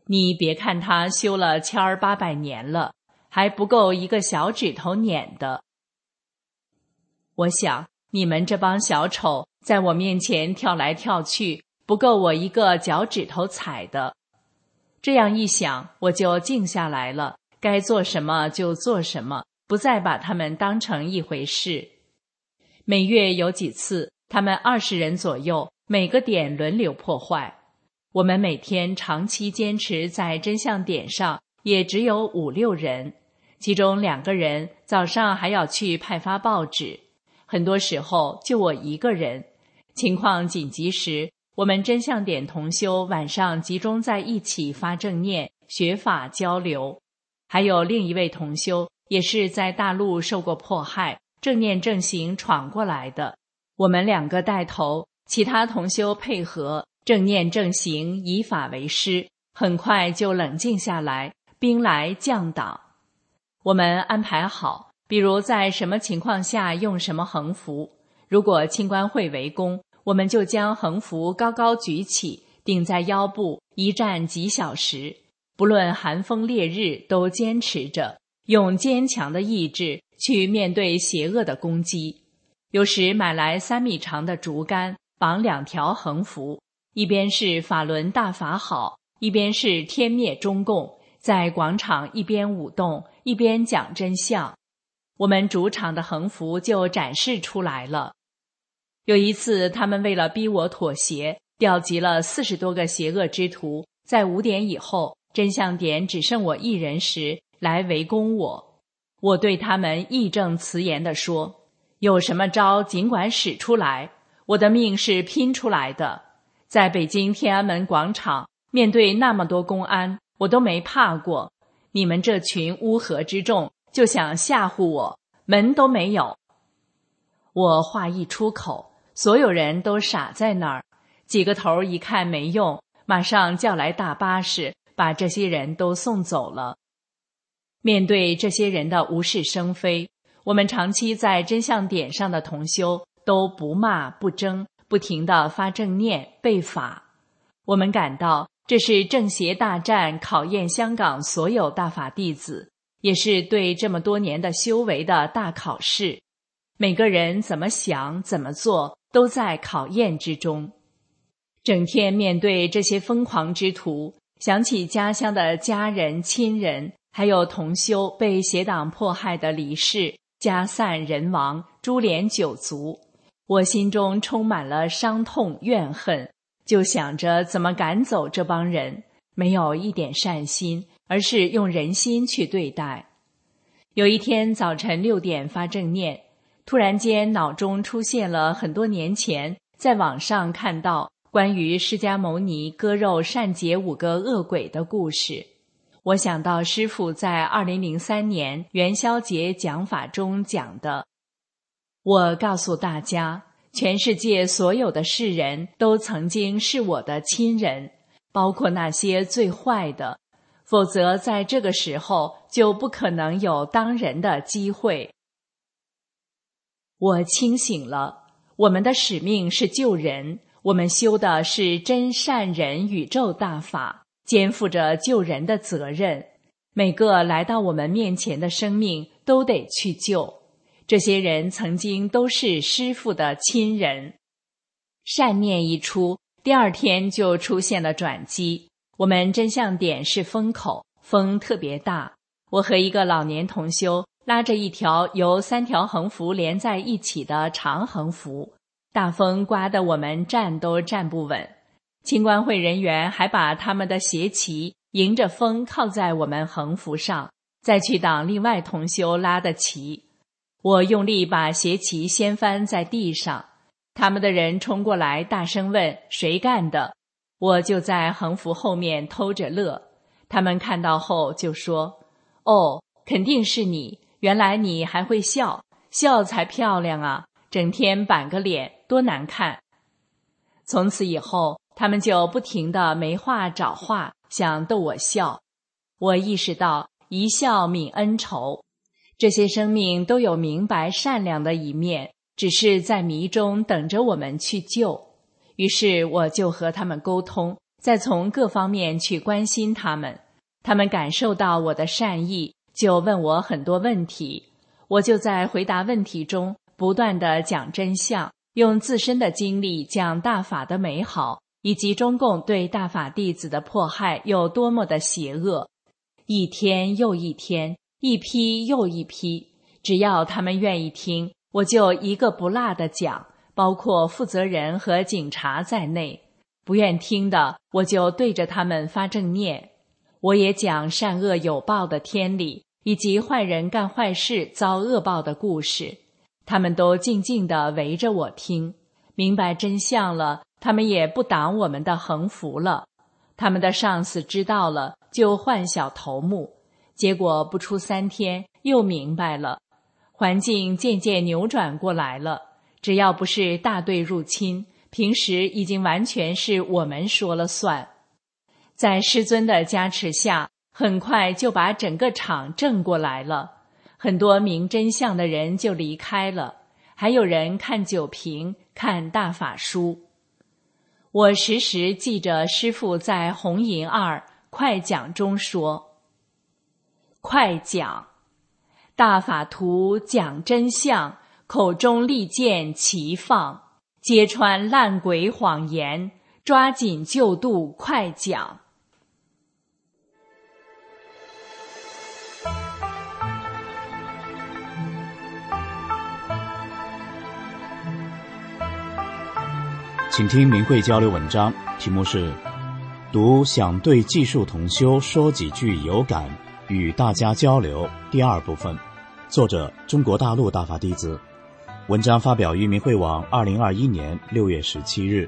你别看他修了千儿八百年了，还不够一个小指头捻的。我想，你们这帮小丑在我面前跳来跳去，不够我一个脚趾头踩的。这样一想，我就静下来了，该做什么就做什么，不再把他们当成一回事。每月有几次，他们二十人左右，每个点轮流破坏。我们每天长期坚持在真相点上，也只有五六人，其中两个人早上还要去派发报纸，很多时候就我一个人。情况紧急时，我们真相点同修晚上集中在一起发正念、学法交流。还有另一位同修也是在大陆受过迫害，正念正行闯过来的，我们两个带头，其他同修配合，正念正行，以法为师，很快就冷静下来，兵来将挡。我们安排好，比如在什么情况下用什么横幅，如果清官会围攻，我们就将横幅高高举起，顶在腰部，一站几小时，不论寒风烈日都坚持着，用坚强的意志去面对邪恶的攻击。有时买来三米长的竹竿，绑两条横幅，一边是法轮大法好，一边是天灭中共，在广场一边舞动，一边讲真相。我们主场的横幅就展示出来了。有一次，他们为了逼我妥协，调集了四十多个邪恶之徒，在五点以后，真相点只剩我一人时，来围攻我。我对他们义正辞严地说，有什么招尽管使出来，我的命是拼出来的。在北京天安门广场，面对那么多公安，我都没怕过。你们这群乌合之众，就想吓唬我，门都没有。我话一出口，所有人都傻在那儿，几个头一看没用，马上叫来大巴士，把这些人都送走了。面对这些人的无事生非，我们长期在真相点上的同修都不骂不争，不停地发正念背法。我们感到这是正邪大战考验香港所有大法弟子，也是对这么多年的修为的大考试。每个人怎么想怎么做，都在考验之中。整天面对这些疯狂之徒，想起家乡的家人亲人，还有同修被邪党迫害的离世，家散人亡，株连九族，我心中充满了伤痛怨恨，就想着怎么赶走这帮人，没有一点善心，而是用人心去对待。有一天早晨六点发正念，突然间脑中出现了很多年前在网上看到关于释迦牟尼割肉善解五个恶鬼的故事。我想到师父在二零零三年元宵节讲法中讲的，我告诉大家，全世界所有的世人都曾经是我的亲人，包括那些最坏的，否则在这个时候就不可能有当人的机会。我清醒了，我们的使命是救人，我们修的是真善忍宇宙大法，肩负着救人的责任。每个来到我们面前的生命都得去救，这些人曾经都是师父的亲人。善念一出，第二天就出现了转机。我们真相点是风口，风特别大，我和一个老年同修拉着一条由三条横幅连在一起的长横幅，大风刮得我们站都站不稳。清官会人员还把他们的斜旗迎着风靠在我们横幅上，再去挡另外同修拉的旗。我用力把斜旗掀翻在地上，他们的人冲过来大声问谁干的，我就在横幅后面偷着乐。他们看到后就说，哦，肯定是你，原来你还会笑，笑才漂亮啊，整天板个脸多难看。从此以后，他们就不停地没话找话，想逗我笑。我意识到一笑泯恩仇，这些生命都有明白善良的一面，只是在迷中等着我们去救。于是我就和他们沟通， 再从各方面去关心他们。他们感受到我的善意，就问我很多问题，我就在回答问题中不断地讲真相，用自身的经历讲大法的美好，以及中共对大法弟子的迫害有多么的邪恶。一天又一天，一批又一批，只要他们愿意听，我就一个不落地讲，包括负责人和警察在内。不愿听的，我就对着他们发正念。我也讲善恶有报的天理，以及坏人干坏事遭恶报的故事。他们都静静地围着我听，明白真相了，他们也不挡我们的横幅了。他们的上司知道了，就换小头目，结果不出三天又明白了。环境渐渐扭转过来了，只要不是大队入侵，平时已经完全是我们说了算。在师尊的加持下，很快就把整个场正过来了。很多明真相的人就离开了，还有人看酒瓶，看大法书。我时时记着师父在红银二快讲中说：快讲，大法图讲真相，口中利剑齐放，揭穿烂鬼谎言，抓紧救度快讲。 请听明慧交流文章，题目是读想对技术同修说几句有感，与大家交流，第二部分，作者中国大陆大法弟子，文章发表于明慧网二零二一年六月十七日。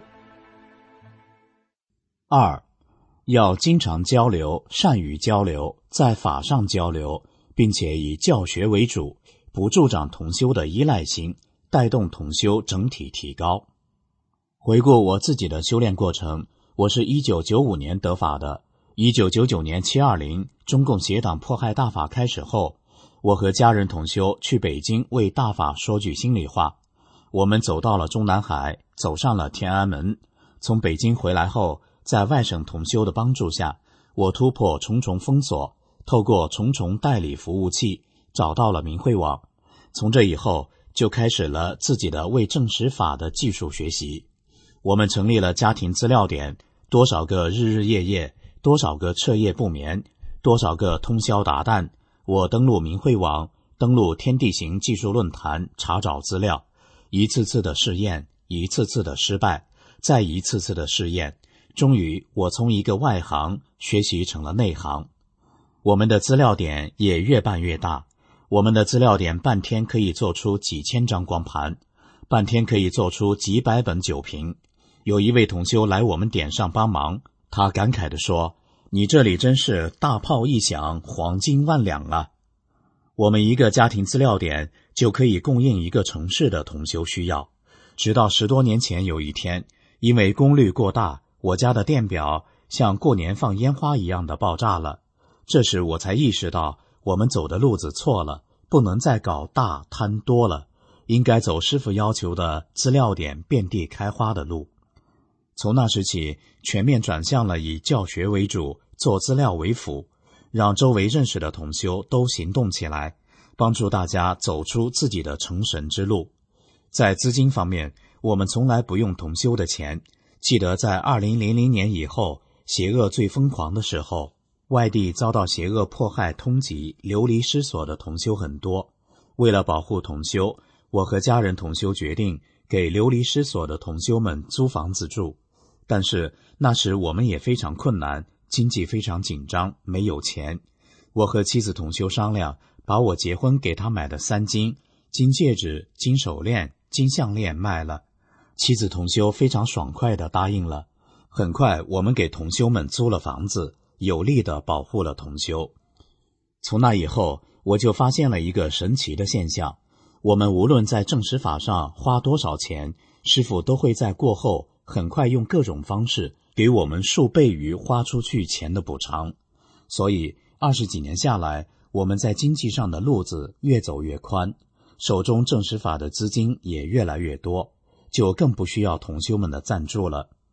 二，要经常交流，善于交流，在法上交流，并且以教学为主，不助长同修的依赖心，带动同修整体提高。回顾我自己的修炼过程，我是一九九五年得法的。一九九九年七二零中共邪党迫害大法开始后，我和家人同修去北京为大法说句心里话。我们走到了中南海，走上了天安门。从北京回来后，在外省同修的帮助下，我突破重重封锁，透过重重代理服务器找到了明慧网。从这以后，就开始了自己的为证实法的技术学习。我们成立了家庭资料点，多少个日日夜夜，多少个彻夜不眠，多少个通宵达旦。我登录明慧网，登录天地行技术论坛，查找资料，一次次的试验，一次次的失败，再一次次的试验，终于我从一个外行学习成了内行。我们的资料点也越办越大，我们的资料点半天可以做出几千张光盘，半天可以做出几百本酒瓶。有一位同修来我们点上帮忙，他感慨地说：你这里真是大炮一响，黄金万两啊！我们一个家庭资料点就可以供应一个城市的同修需要。直到十多年前有一天，因为功率过大，我家的电表像过年放烟花一样的爆炸了。这时我才意识到，我们走的路子错了，不能再搞大贪多了，应该走师父要求的资料点遍地开花的路。从那时起，全面转向了以教学为主，做资料为辅，让周围认识的同修都行动起来，帮助大家走出自己的成神之路。在资金方面，我们从来不用同修的钱。记得在二零零零年以后，邪恶最疯狂的时候，外地遭到邪恶迫害通缉、流离失所的同修很多。为了保护同修，我和家人同修决定给流离失所的同修们租房子住。但是那时我们也非常困难，经济非常紧张，没有钱。我和妻子同修商量，把我结婚给他买的三金、金戒指、金手链、金项链卖了。妻子同修非常爽快地答应了。很快我们给同修们租了房子，有力地保护了同修。从那以后，我就发现了一个神奇的现象，我们无论在证实法上花多少钱，师父都会在过后很快用各种方式给我们数倍于花出去钱的补偿。所以二十几年下来，我们在经济上的路子越走越宽，手中证实法的资金也越来越多，就更不需要同修们的赞助了。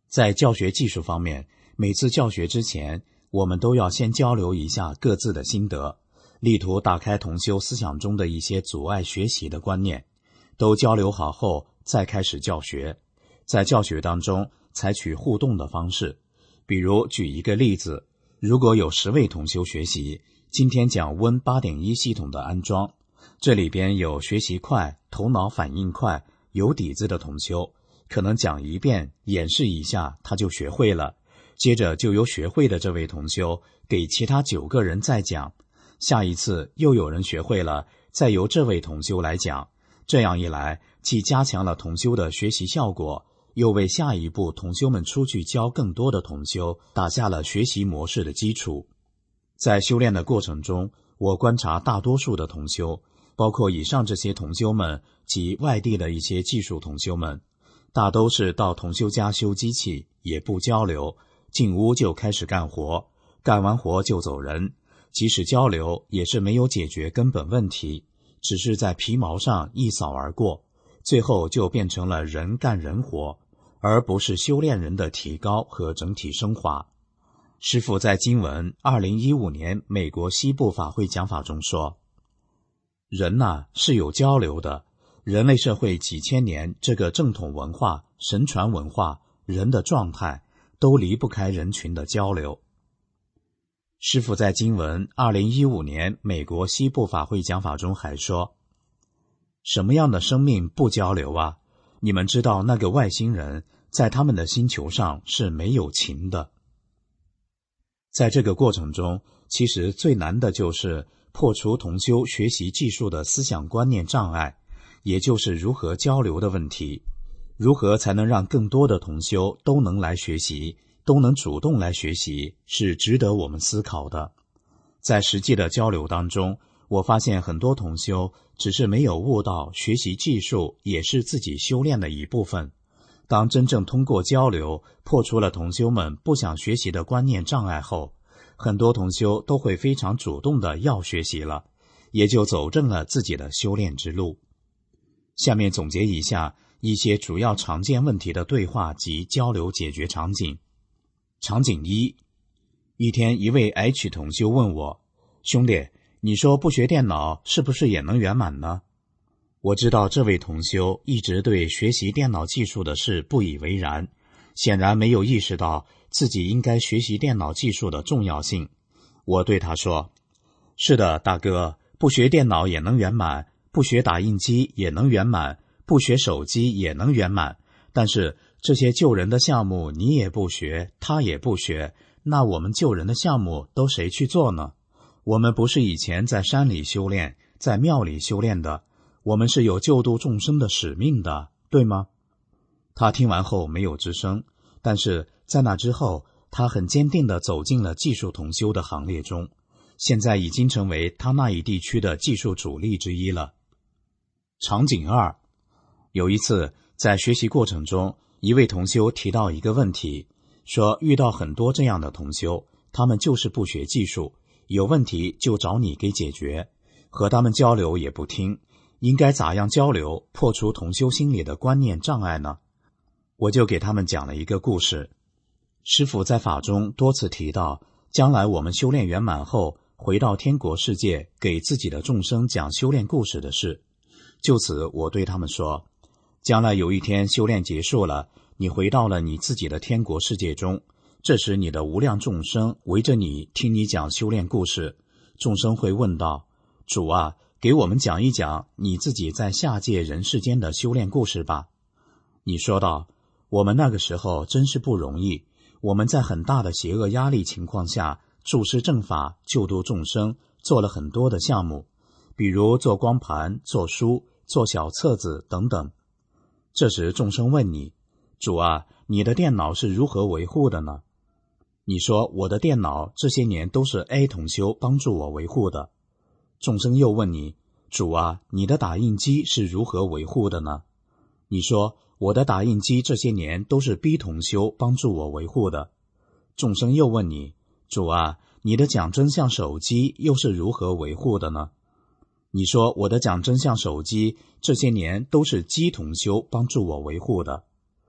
在教学技术方面，每次教学之前，我们都要先交流一下各自的心得，力图打开同修思想中的一些阻碍学习的观念。都交流好后，再开始教学。在教学当中，采取互动的方式。比如举一个例子，如果有十位同修学习，今天讲 Win 八点一 系统的安装，这里边有学习快、头脑反应快、有底子的同修，可能讲一遍，演示一下，他就学会了。接着就由学会的这位同修给其他九个人再讲，下一次又有人学会了，再由这位同修来讲。这样一来，既加强了同修的学习效果，又为下一步同修们出去教更多的同修打下了学习模式的基础。在修炼的过程中，我观察大多数的同修，包括以上这些同修们及外地的一些技术同修们，大都是到同修家修机器，也不交流，进屋就开始干活，干完活就走人，即使交流也是没有解决根本问题，只是在皮毛上一扫而过，最后就变成了人干人活，而不是修炼人的提高和整体升华。师父在经文二零一五年美国西部法会讲法中说，人呐、啊、是有交流的，人类社会几千年这个正统文化、神传文化，人的状态都离不开人群的交流。师父在经文二零一五年美国西部法会讲法中还说，什么样的生命不交流啊？你们知道那个外星人在他们的星球上是没有情的。在这个过程中，其实最难的就是破除同修学习技术的思想观念障碍，也就是如何交流的问题。如何才能让更多的同修都能来学习，都能主动来学习，是值得我们思考的。在实际的交流当中，我发现很多同修只是没有悟到学习技术也是自己修炼的一部分。当真正通过交流破除了同修们不想学习的观念障碍后，很多同修都会非常主动的要学习了，也就走正了自己的修炼之路。下面总结一下一些主要常见问题的对话及交流解决场景。场景一，一天一位 H 同修问我，兄弟，你说不学电脑是不是也能圆满呢？我知道这位同修一直对学习电脑技术的事不以为然，显然没有意识到自己应该学习电脑技术的重要性。我对他说，是的，大哥，不学电脑也能圆满，不学打印机也能圆满，不学手机也能圆满，但是这些救人的项目你也不学，他也不学，那我们救人的项目都谁去做呢？我们不是以前在山里修炼，在庙里修炼的，我们是有救度众生的使命的，对吗？他听完后没有吱声，但是在那之后，他很坚定地走进了技术同修的行列中，现在已经成为他那一地区的技术主力之一了。场景二，有一次在学习过程中，一位同修提到一个问题，说遇到很多这样的同修，他们就是不学技术，有问题就找你给解决，和他们交流也不听，应该咋样交流，破除同修心里的观念障碍呢？我就给他们讲了一个故事。师父在法中多次提到，将来我们修炼圆满后，回到天国世界，给自己的众生讲修炼故事的事。就此我对他们说，将来有一天修炼结束了，你回到了你自己的天国世界中，这时你的无量众生围着你听你讲修炼故事，众生会问道，主啊，给我们讲一讲你自己在下界人世间的修炼故事吧。你说道，我们那个时候真是不容易，我们在很大的邪恶压力情况下，注释正法，救度众生，做了很多的项目，比如做光盘、做书、做小册子等等。这时众生问你，主啊，你的电脑是如何维护的呢？你说，我的电脑这些年都是 A 同修帮助我维护的。众生又问你，主啊，你的打印机是如何维护的呢？你说，我的打印机这些年都是 B 同修帮助我维护的。众生又问你，主啊，你的讲真相手机又是如何维护的呢？你说，我的讲真相手机这些年都是 G 同修帮助我维护的。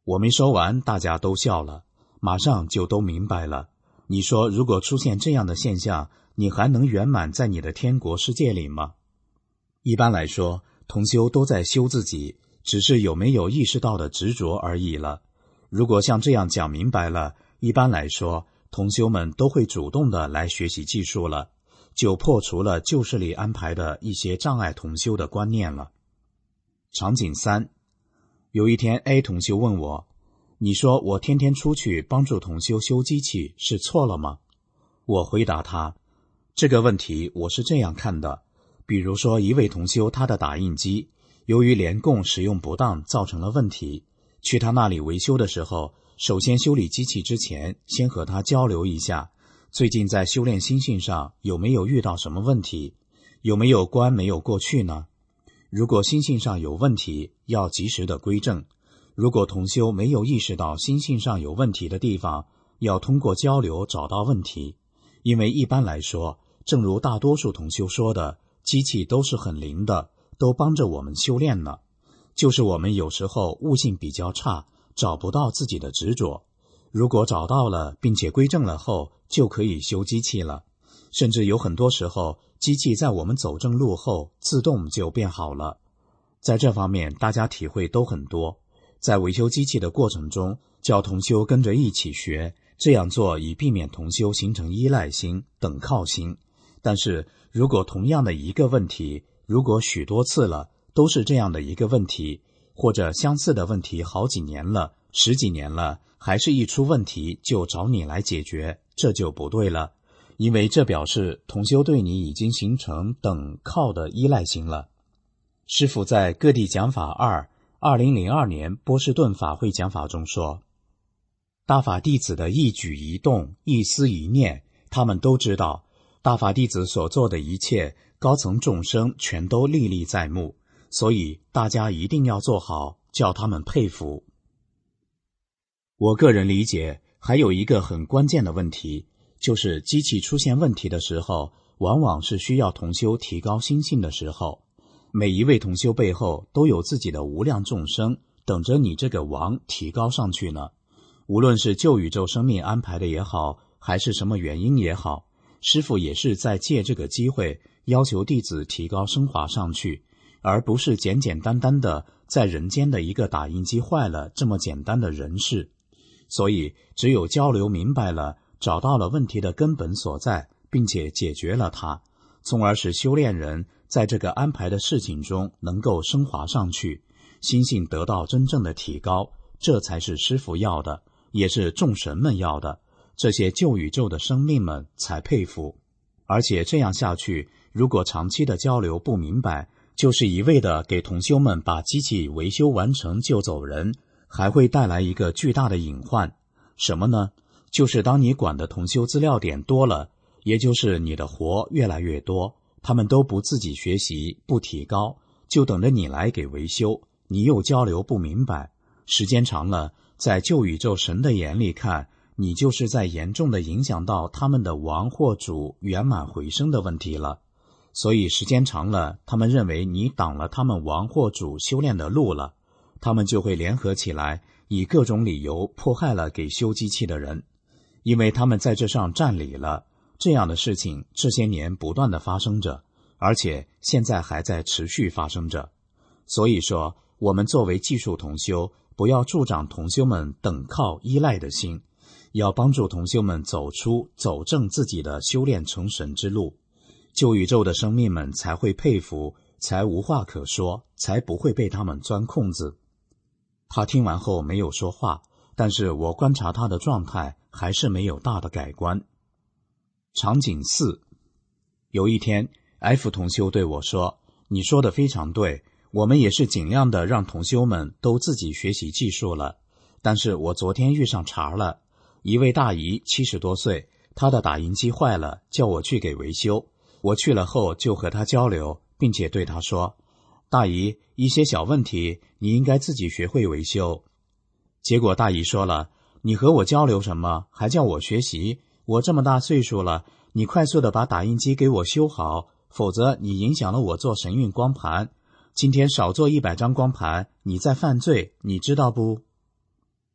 我没说完，大家都笑了，马上就都明白了。你说如果出现这样的现象，你还能圆满在你的天国世界里吗？一般来说，同修都在修自己，只是有没有意识到的执着而已了。如果像这样讲明白了，一般来说，同修们都会主动的来学习技术了，就破除了旧世里安排的一些障碍同修的观念了。场景三，有一天 A 同修问我，你说我天天出去帮助同修修机器是错了吗？我回答他，这个问题我是这样看的，比如说一位同修他的打印机由于联供使用不当造成了问题，去他那里维修的时候，首先修理机器之前先和他交流一下，最近在修炼心性上有没有遇到什么问题，有没有关没有过去呢？如果心性上有问题，要及时的归正。如果同修没有意识到心性上有问题的地方，要通过交流找到问题。因为一般来说，正如大多数同修说的，机器都是很灵的，都帮着我们修炼呢。就是我们有时候悟性比较差，找不到自己的执着。如果找到了并且归正了后，就可以修机器了。甚至有很多时候，机器在我们走正路后自动就变好了。在这方面大家体会都很多。在维修机器的过程中，叫同修跟着一起学，这样做以避免同修形成依赖心、等靠心。但是如果同样的一个问题，如果许多次了都是这样的一个问题，或者相似的问题好几年了、十几年了，还是一出问题就找你来解决，这就不对了。因为这表示同修对你已经形成等靠的依赖心了。师父在各地讲法二二零零二年波士顿法会讲法中说，大法弟子的一举一动、一思一念，他们都知道，大法弟子所做的一切，高层众生全都历历在目，所以大家一定要做好，叫他们佩服。我个人理解，还有一个很关键的问题，就是机器出现问题的时候，往往是需要同修提高心性的时候。每一位同修背后都有自己的无量众生，等着你这个王提高上去呢。无论是旧宇宙生命安排的也好，还是什么原因也好，师父也是在借这个机会要求弟子提高升华上去，而不是简简单单的在人间的一个打印机坏了这么简单的人事。所以只有交流明白了，找到了问题的根本所在，并且解决了它，从而使修炼人在这个安排的事情中能够升华上去，心性得到真正的提高，这才是师父要的，也是众神们要的，这些旧宇宙的生命们才佩服。而且这样下去，如果长期的交流不明白，就是一味的给同修们把机器维修完成就走人，还会带来一个巨大的隐患。什么呢？就是当你管的同修资料点多了，也就是你的活越来越多，他们都不自己学习，不提高，就等着你来给维修，你又交流不明白，时间长了，在旧宇宙神的眼里看，你就是在严重的影响到他们的王或主圆满回升的问题了。所以时间长了，他们认为你挡了他们王或主修炼的路了，他们就会联合起来，以各种理由迫害了给修机器的人，因为他们在这上占理了。这样的事情这些年不断的发生着，而且现在还在持续发生着。所以说，我们作为技术同修，不要助长同修们等靠依赖的心，要帮助同修们走出走正自己的修炼成神之路，旧宇宙的生命们才会佩服，才无话可说，才不会被他们钻空子。他听完后没有说话，但是我观察他的状态还是没有大的改观。场景四，有一天 F 同修对我说，你说的非常对，我们也是尽量的让同修们都自己学习技术了，但是我昨天遇上茬了，一位大姨七十多岁，她的打印机坏了，叫我去给维修。我去了后就和她交流，并且对她说，大姨，一些小问题你应该自己学会维修。结果大姨说了，你和我交流什么，还叫我学习，我这么大岁数了，你快速的把打印机给我修好，否则你影响了我做神韵光盘，今天少做一百张光盘，你在犯罪，你知道不？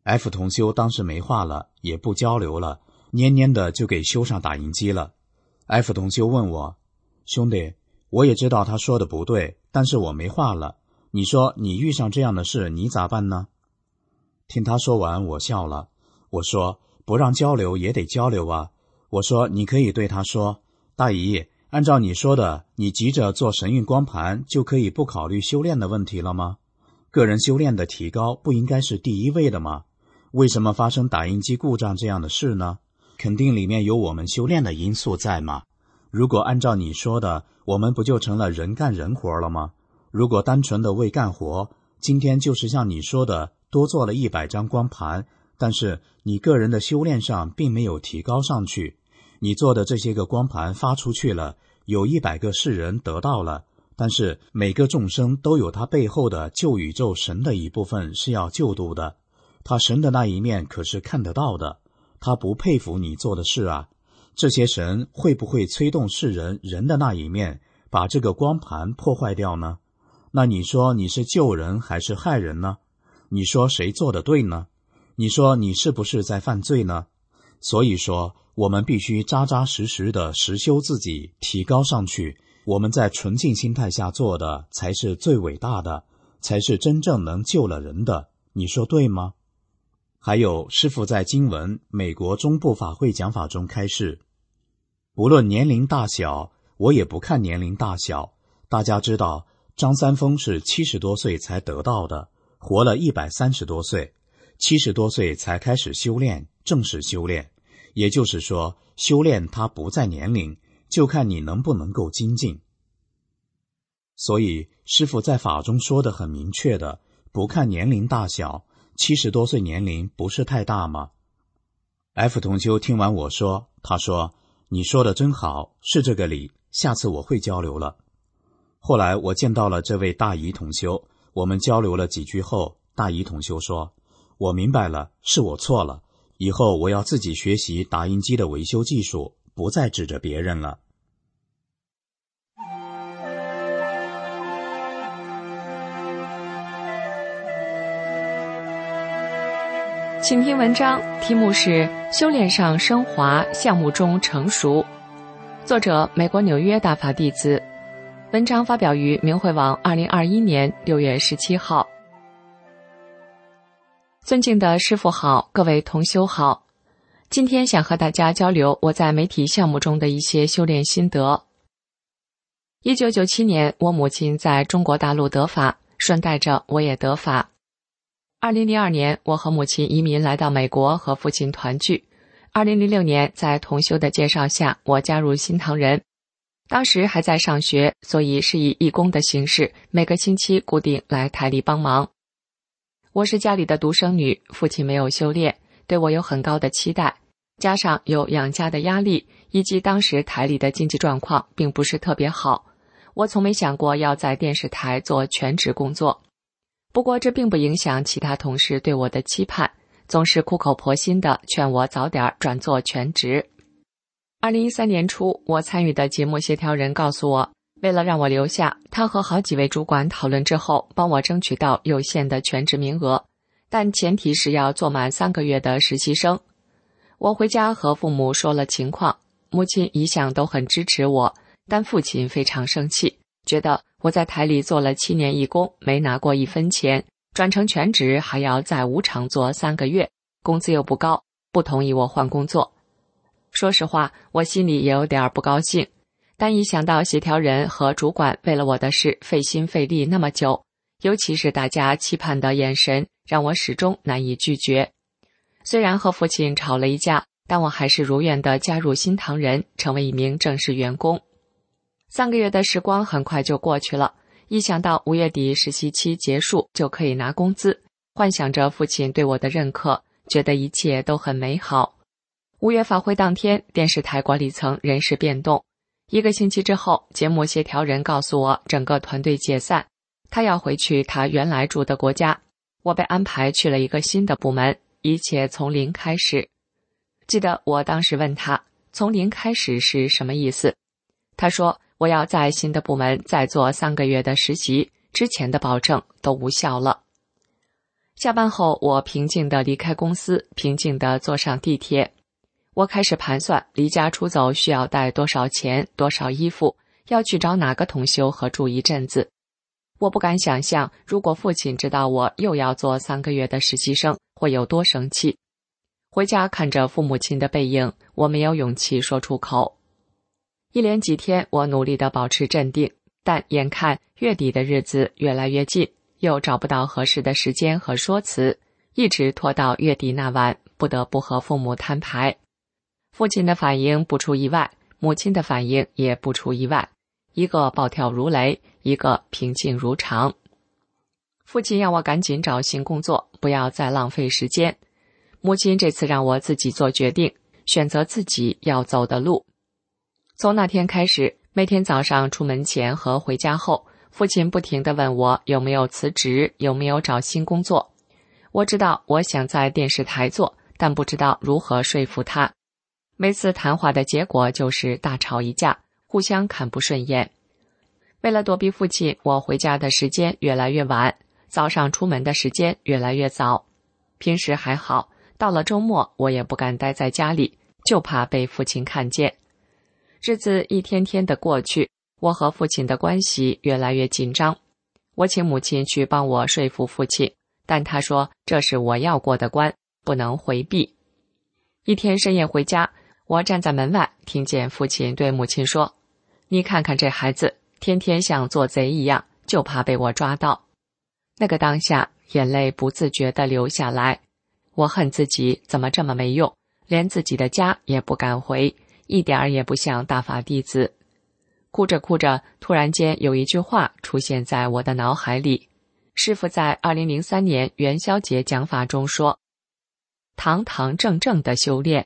F 同修当时没话了，也不交流了，蔫蔫的就给修上打印机了。F 同修问我，兄弟，我也知道他说的不对，但是我没话了，你说你遇上这样的事你咋办呢？听他说完，我笑了，我说不让交流也得交流啊。我说你可以对他说，大姨，按照你说的，你急着做神韵光盘就可以不考虑修炼的问题了吗？个人修炼的提高不应该是第一位的吗？为什么发生打印机故障这样的事呢？肯定里面有我们修炼的因素在嘛。如果按照你说的，我们不就成了人干人活了吗？如果单纯的为干活，今天就是像你说的多做了一百张光盘，但是你个人的修炼上并没有提高上去。你做的这些个光盘发出去了，有一百个世人得到了，但是每个众生都有他背后的救宇宙神的一部分是要救度的，他神的那一面可是看得到的，他不佩服你做的事啊。这些神会不会催动世人人的那一面，把这个光盘破坏掉呢？那你说你是救人还是害人呢？你说谁做得对呢？你说你是不是在犯罪呢？所以说我们必须扎扎实实的实修自己，提高上去。我们在纯净心态下做的才是最伟大的，才是真正能救了人的，你说对吗？还有师父在经文美国中部法会讲法中开示，不论年龄大小，我也不看年龄大小。大家知道张三丰是七十多岁才得到的，活了一百三十多岁，七十多岁才开始修炼，正式修炼。也就是说，修炼它不在年龄，就看你能不能够精进。所以师父在法中说的很明确的，不看年龄大小，七十多岁年龄不是太大吗？ F 同修听完我说，他说你说的真好，是这个理，下次我会交流了。后来我见到了这位大姨同修，我们交流了几句后，大姨同修说，我明白了，是我错了，以后我要自己学习打印机的维修技术，不再指着别人了。 请听文章，题目是《修炼上升华，项目中成熟》，作者美国纽约大法弟子。文章发表于明慧网二零二一年六月十七号。尊敬的师父好，各位同修好，今天想和大家交流我在媒体项目中的一些修炼心得。一九九七年，我母亲在中国大陆得法，顺带着我也得法。二零零二年，我和母亲移民来到美国，和父亲团聚。二零零六年，在同修的介绍下，我加入新唐人。当时还在上学，所以是以义工的形式，每个星期固定来台里帮忙。我是家里的独生女，父亲没有修炼，对我有很高的期待，加上有养家的压力，以及当时台里的经济状况并不是特别好，我从没想过要在电视台做全职工作。不过这并不影响其他同事对我的期盼，总是苦口婆心地劝我早点转做全职。二零一三年初，我参与的节目协调人告诉我，为了让我留下，他和好几位主管讨论之后，帮我争取到有限的全职名额，但前提是要做满三个月的实习生。我回家和父母说了情况，母亲一向都很支持我，但父亲非常生气，觉得我在台里做了七年义工，没拿过一分钱，转成全职还要在无偿做三个月，工资又不高，不同意我换工作。说实话，我心里也有点不高兴，但一想到协调人和主管为了我的事费心费力那么久，尤其是大家期盼的眼神，让我始终难以拒绝。虽然和父亲吵了一架，但我还是如愿地加入新唐人，成为一名正式员工。三个月的时光很快就过去了，一想到五月底实习期结束就可以拿工资，幻想着父亲对我的认可，觉得一切都很美好。五月法会当天，电视台管理层人事变动，一个星期之后，节目协调人告诉我整个团队解散，他要回去他原来住的国家，我被安排去了一个新的部门，一切从零开始。记得我当时问他，从零开始是什么意思？他说，我要在新的部门再做三个月的实习，之前的保证都无效了。 下班后，我平静地离开公司，平静地坐上地铁。我开始盘算离家出走需要带多少钱、多少衣服，要去找哪个同修和住一阵子。我不敢想象，如果父亲知道我又要做三个月的实习生，会有多生气。回家看着父母亲的背影，我没有勇气说出口。一连几天，我努力地保持镇定，但眼看月底的日子越来越近，又找不到合适的时间和说辞，一直拖到月底那晚，不得不和父母摊牌。父亲的反应不出意外，母亲的反应也不出意外，一个暴跳如雷，一个平静如常。父亲要我赶紧找新工作，不要再浪费时间。母亲这次让我自己做决定，选择自己要走的路。从那天开始，每天早上出门前和回家后，父亲不停地问我有没有辞职，有没有找新工作。我知道我想在电视台做，但不知道如何说服他。每次谈话的结果就是大吵一架，互相看不顺眼。为了躲避父亲，我回家的时间越来越晚，早上出门的时间越来越早。平时还好，到了周末我也不敢待在家里，就怕被父亲看见。日子一天天的过去，我和父亲的关系越来越紧张。我请母亲去帮我说服父亲，但他说这是我要过的关，不能回避。一天深夜回家，我站在门外，听见父亲对母亲说：“你看看这孩子，天天像做贼一样，就怕被我抓到。”那个当下，眼泪不自觉地流下来。我恨自己怎么这么没用，连自己的家也不敢回，一点儿也不像大法弟子。哭着哭着，突然间有一句话出现在我的脑海里。师父在二零零三年元宵节讲法中说：“堂堂正正的修炼。”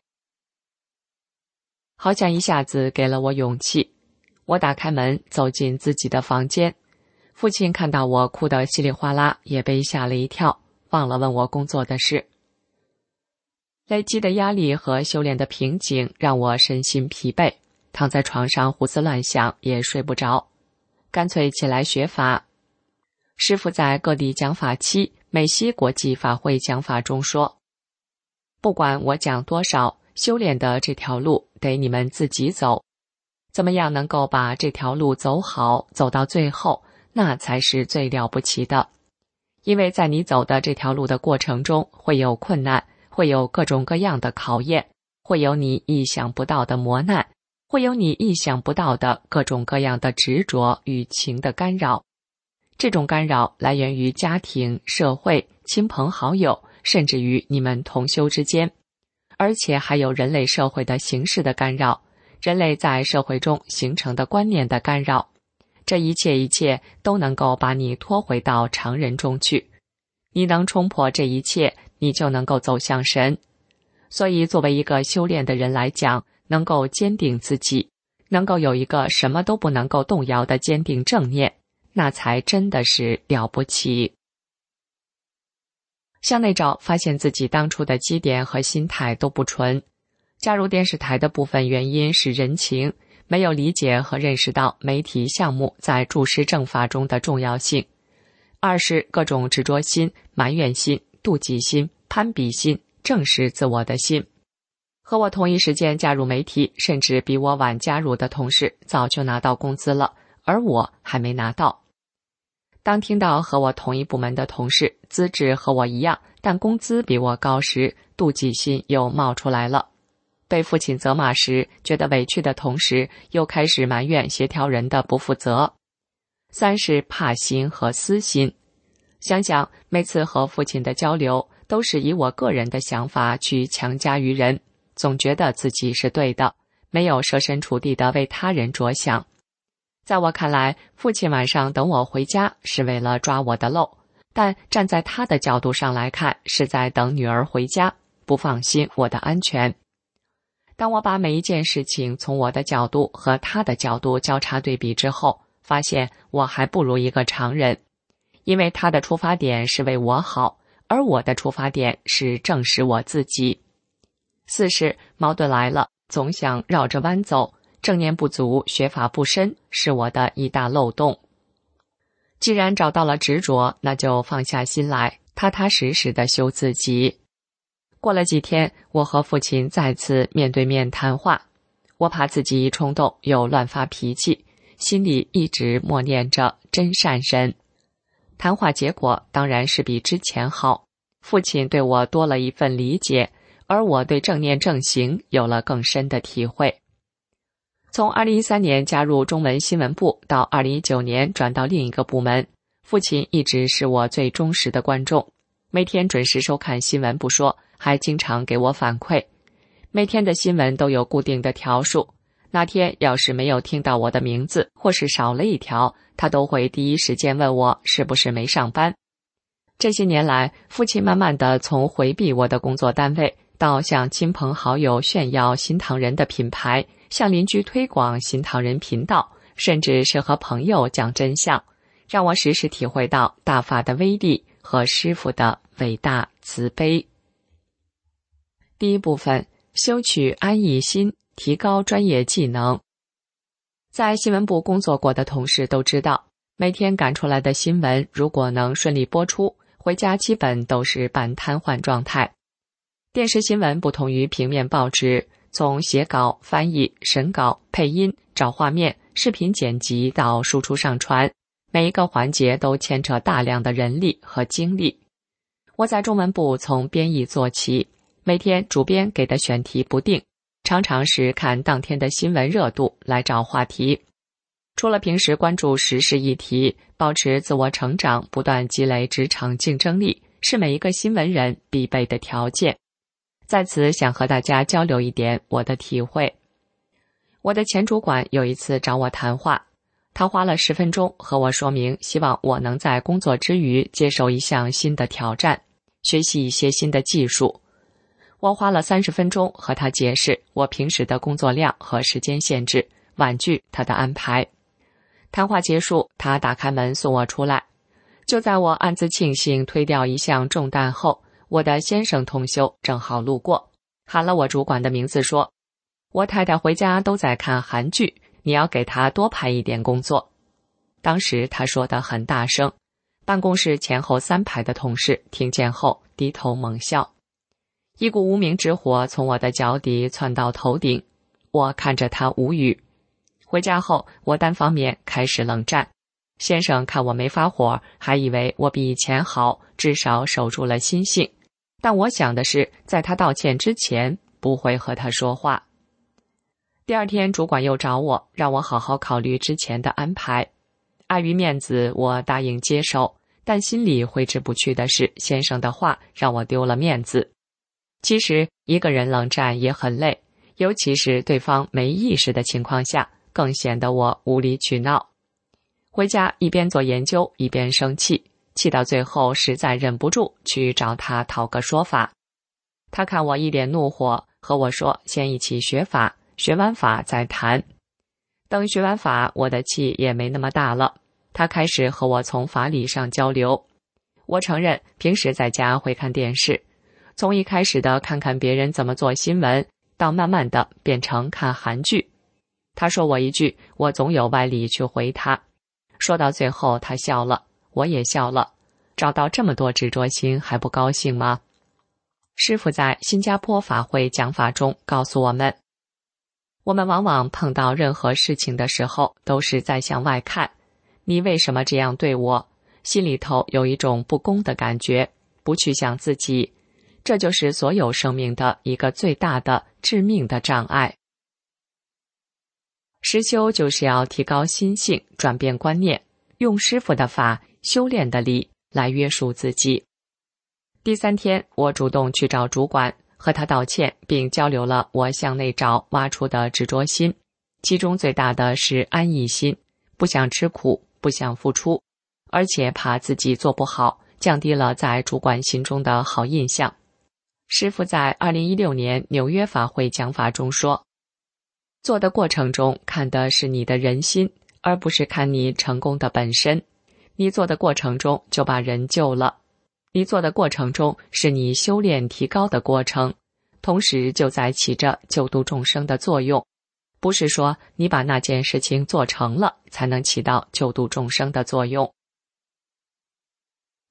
好像一下子给了我勇气。我打开门，走进自己的房间。父亲看到我哭得稀里哗啦，也被吓了一跳，忘了问我工作的事。累积的压力和修炼的瓶颈让我身心疲惫，躺在床上胡思乱想，也睡不着，干脆起来学法。师父在各地讲法期美西国际法会讲法中说：“不管我讲多少，修炼的这条路得你们自己走。怎么样能够把这条路走好，走到最后，那才是最了不起的。因为在你走的这条路的过程中，会有困难，会有各种各样的考验，会有你意想不到的磨难，会有你意想不到的各种各样的执着与情的干扰。这种干扰来源于家庭、社会、亲朋好友，甚至于你们同修之间，而且还有人类社会的形式的干扰，人类在社会中形成的观念的干扰。这一切一切都能够把你拖回到常人中去。你能冲破这一切，你就能够走向神。所以作为一个修炼的人来讲，能够坚定自己，能够有一个什么都不能够动摇的坚定正念，那才真的是了不起。向内找，发现自己当初的基点和心态都不纯。加入电视台的部分原因是人情，没有理解和认识到媒体项目在注师正法中的重要性。二是各种执着心、埋怨心、妒忌心、攀比心、正视自我的心。和我同一时间加入媒体，甚至比我晚加入的同事早就拿到工资了，而我还没拿到。当听到和我同一部门的同事资质和我一样，但工资比我高时，妒忌心又冒出来了。被父亲责骂时，觉得委屈的同时，又开始埋怨协调人的不负责。三是怕心和私心。想想每次和父亲的交流，都是以我个人的想法去强加于人，总觉得自己是对的，没有设身处地的为他人着想。在我看来，父亲晚上等我回家是为了抓我的漏，但站在他的角度上来看，是在等女儿回家，不放心我的安全。当我把每一件事情从我的角度和他的角度交叉对比之后，发现我还不如一个常人。因为他的出发点是为我好，而我的出发点是正视我自己。四是矛盾来了，总想绕着弯走，正念不足，学法不深，是我的一大漏洞。 既然找到了执着，那就放下心来，踏踏实实地修自己。过了几天，我和父亲再次面对面谈话，我怕自己一冲动又乱发脾气，心里一直默念着真善人。谈话结果当然是比之前好，父亲对我多了一份理解，而我对正念正行有了更深的体会。从二零一三年加入中文新闻部到二零一九年转到另一个部门，父亲一直是我最忠实的观众，每天准时收看新闻不说，还经常给我反馈。每天的新闻都有固定的条数，那天要是没有听到我的名字，或是少了一条，他都会第一时间问我是不是没上班。这些年来，父亲慢慢地从回避我的工作单位，到向亲朋好友炫耀新唐人的品牌，向邻居推广新唐人频道，甚至是和朋友讲真相，让我时时体会到大法的威力和师父的伟大慈悲。第一部分，修取安逸心，提高专业技能。在新闻部工作过的同事都知道，每天赶出来的新闻如果能顺利播出，回家基本都是半瘫痪状态。电视新闻不同于平面报纸，从写稿、翻译、审稿、配音、找画面、视频剪辑到输出上传，每一个环节都牵扯大量的人力和精力。我在中文部从编译做起，每天主编给的选题不定，常常是看当天的新闻热度来找话题。除了平时关注时事议题，保持自我成长，不断积累职场竞争力，是每一个新闻人必备的条件。在此想和大家交流一点我的体会。我的前主管有一次找我谈话，他花了十分钟和我说明，希望我能在工作之余接受一项新的挑战，学习一些新的技术。我花了三十分钟和他解释我平时的工作量和时间限制，婉拒他的安排。谈话结束，他打开门送我出来。就在我暗自庆幸推掉一项重担后，我的先生同修正好路过，喊了我主管的名字说，我太太回家都在看韩剧，你要给她多派一点工作。当时他说得很大声，办公室前后三排的同事听见后低头猛笑。一股无名之火从我的脚底窜到头顶，我看着他无语。回家后，我单方面开始冷战。先生看我没发火，还以为我比以前好，至少守住了心性。但我想的是，在他道歉之前，不会和他说话。第二天，主管又找我，让我好好考虑之前的安排。碍于面子，我答应接受，但心里挥之不去的是先生的话让我丢了面子。其实，一个人冷战也很累，尤其是对方没意识的情况下，更显得我无理取闹。回家一边做研究一边生气，气到最后实在忍不住去找他讨个说法。他看我一脸怒火，和我说先一起学法，学完法再谈。等学完法，我的气也没那么大了，他开始和我从法理上交流。我承认平时在家会看电视，从一开始的看看别人怎么做新闻，到慢慢的变成看韩剧。他说我一句，我总有歪理去回他。说到最后他笑了，我也笑了。找到这么多执着心还不高兴吗？师父在新加坡法会讲法中告诉我们，我们往往碰到任何事情的时候都是在向外看，你为什么这样对我？心里头有一种不公的感觉，不去想自己，这就是所有生命的一个最大的致命的障碍。实修就是要提高心性，转变观念，用师父的法，修炼的力来约束自己。第三天，我主动去找主管，和他道歉，并交流了我向内找挖出的执着心，其中最大的是安逸心，不想吃苦，不想付出，而且怕自己做不好，降低了在主管心中的好印象。师父在二零一六年纽约法会讲法中说，做的过程中看的是你的人心，而不是看你成功的本身。你做的过程中就把人救了，你做的过程中是你修炼提高的过程，同时就在起着救度众生的作用。不是说你把那件事情做成了才能起到救度众生的作用。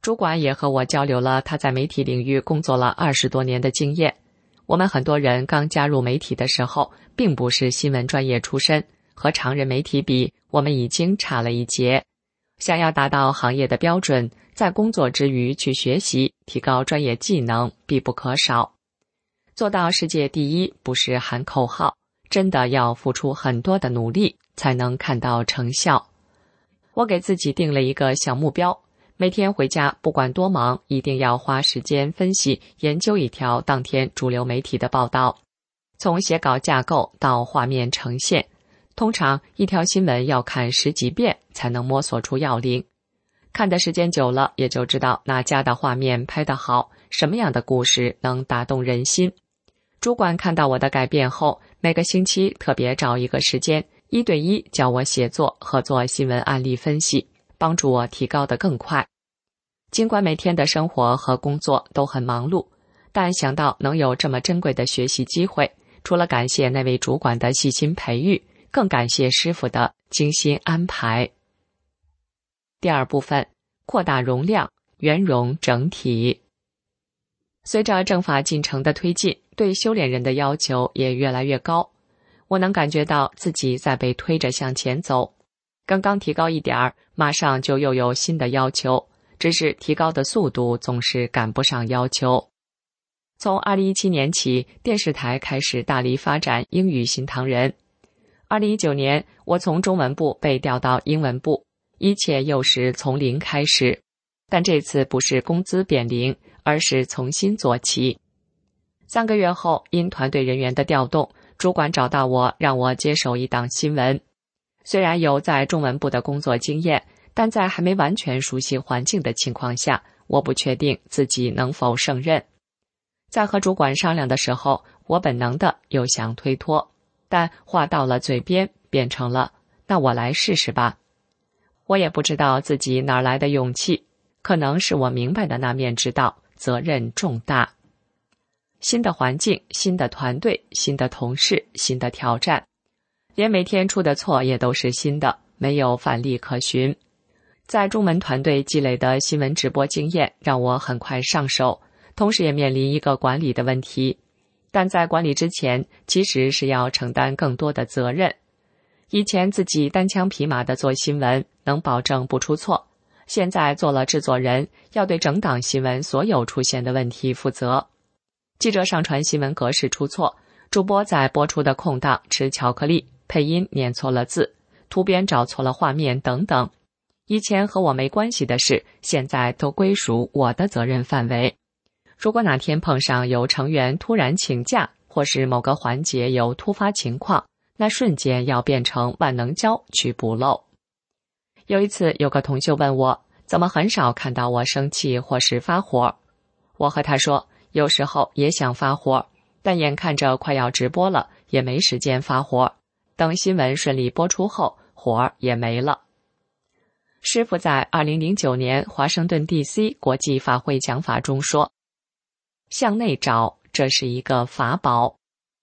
主管也和我交流了他在媒体领域工作了二十多年的经验。我们很多人刚加入媒体的时候，并不是新闻专业出身，和常人媒体比，我们已经差了一截。想要达到行业的标准，在工作之余去学习，提高专业技能必不可少。做到世界第一不是喊口号，真的要付出很多的努力才能看到成效。我给自己定了一个小目标，每天回家不管多忙，一定要花时间分析研究一条当天主流媒体的报道，从写稿架构到画面呈现，通常一条新闻要看十几遍才能摸索出要领。看的时间久了，也就知道哪家的画面拍得好，什么样的故事能打动人心。主管看到我的改变后，每个星期特别找一个时间，一对一教我写作和做新闻案例分析，帮助我提高得更快。尽管每天的生活和工作都很忙碌，但想到能有这么珍贵的学习机会，除了感谢那位主管的细心培育，更感谢师傅的精心安排。第二部分，扩大容量，圆融整体。随着政法进程的推进，对修炼人的要求也越来越高。我能感觉到自己在被推着向前走，刚刚提高一点儿，马上就又有新的要求，只是提高的速度总是赶不上要求。从二零一七年起，电视台开始大力发展英语新唐人。二零一九年，我从中文部被调到英文部，一切又是从零开始，但这次不是工资变零，而是重新做起。三个月后，因团队人员的调动，主管找到我，让我接手一档新闻。虽然有在中文部的工作经验，但在还没完全熟悉环境的情况下，我不确定自己能否胜任。在和主管商量的时候，我本能的又想推脱，但话到了嘴边，变成了那我来试试吧。我也不知道自己哪来的勇气，可能是我明白的那面知道责任重大。新的环境，新的团队，新的同事，新的挑战，连每天出的错也都是新的，没有范例可循。在中文团队积累的新闻直播经验让我很快上手，同时也面临一个管理的问题。但在管理之前，其实是要承担更多的责任。以前自己单枪匹马地做新闻，能保证不出错。现在做了制作人，要对整档新闻所有出现的问题负责。记者上传新闻格式出错，主播在播出的空档吃巧克力，配音念错了字，图编找错了画面等等。以前和我没关系的事，现在都归属我的责任范围。如果哪天碰上有成员突然请假，或是某个环节有突发情况，那瞬间要变成万能胶去补漏。有一次有个同学问我，怎么很少看到我生气或是发火？我和他说，有时候也想发火，但眼看着快要直播了，也没时间发火。等新闻顺利播出后，火也没了。师傅在二零零九年华盛顿 D C 国际法会讲法中说，向内找，这是一个法宝。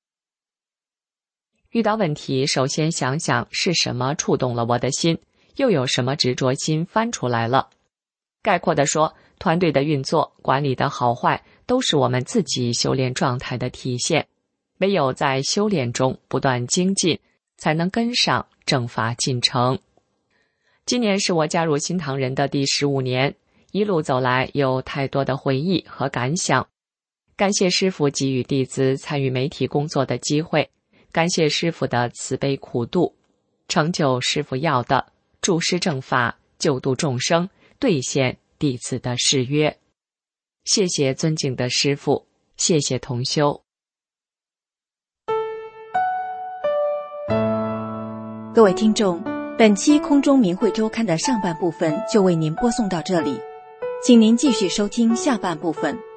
遇到问题，首先想想是什么触动了我的心，又有什么执着心翻出来了。概括地说，团队的运作、管理的好坏，都是我们自己修炼状态的体现。唯有在修炼中不断精进，才能跟上正法进程。今年是我加入新唐人的第十五年，一路走来有太多的回忆和感想。感谢师父给予弟子参与媒体工作的机会，感谢师父的慈悲苦度，成就师父要的助师正法，救度众生，兑现弟子的誓约。谢谢尊敬的师父，谢谢同修。 各位听众，本期空中明慧周刊的上半部分就为您播送到这里，请您继续收听下半部分。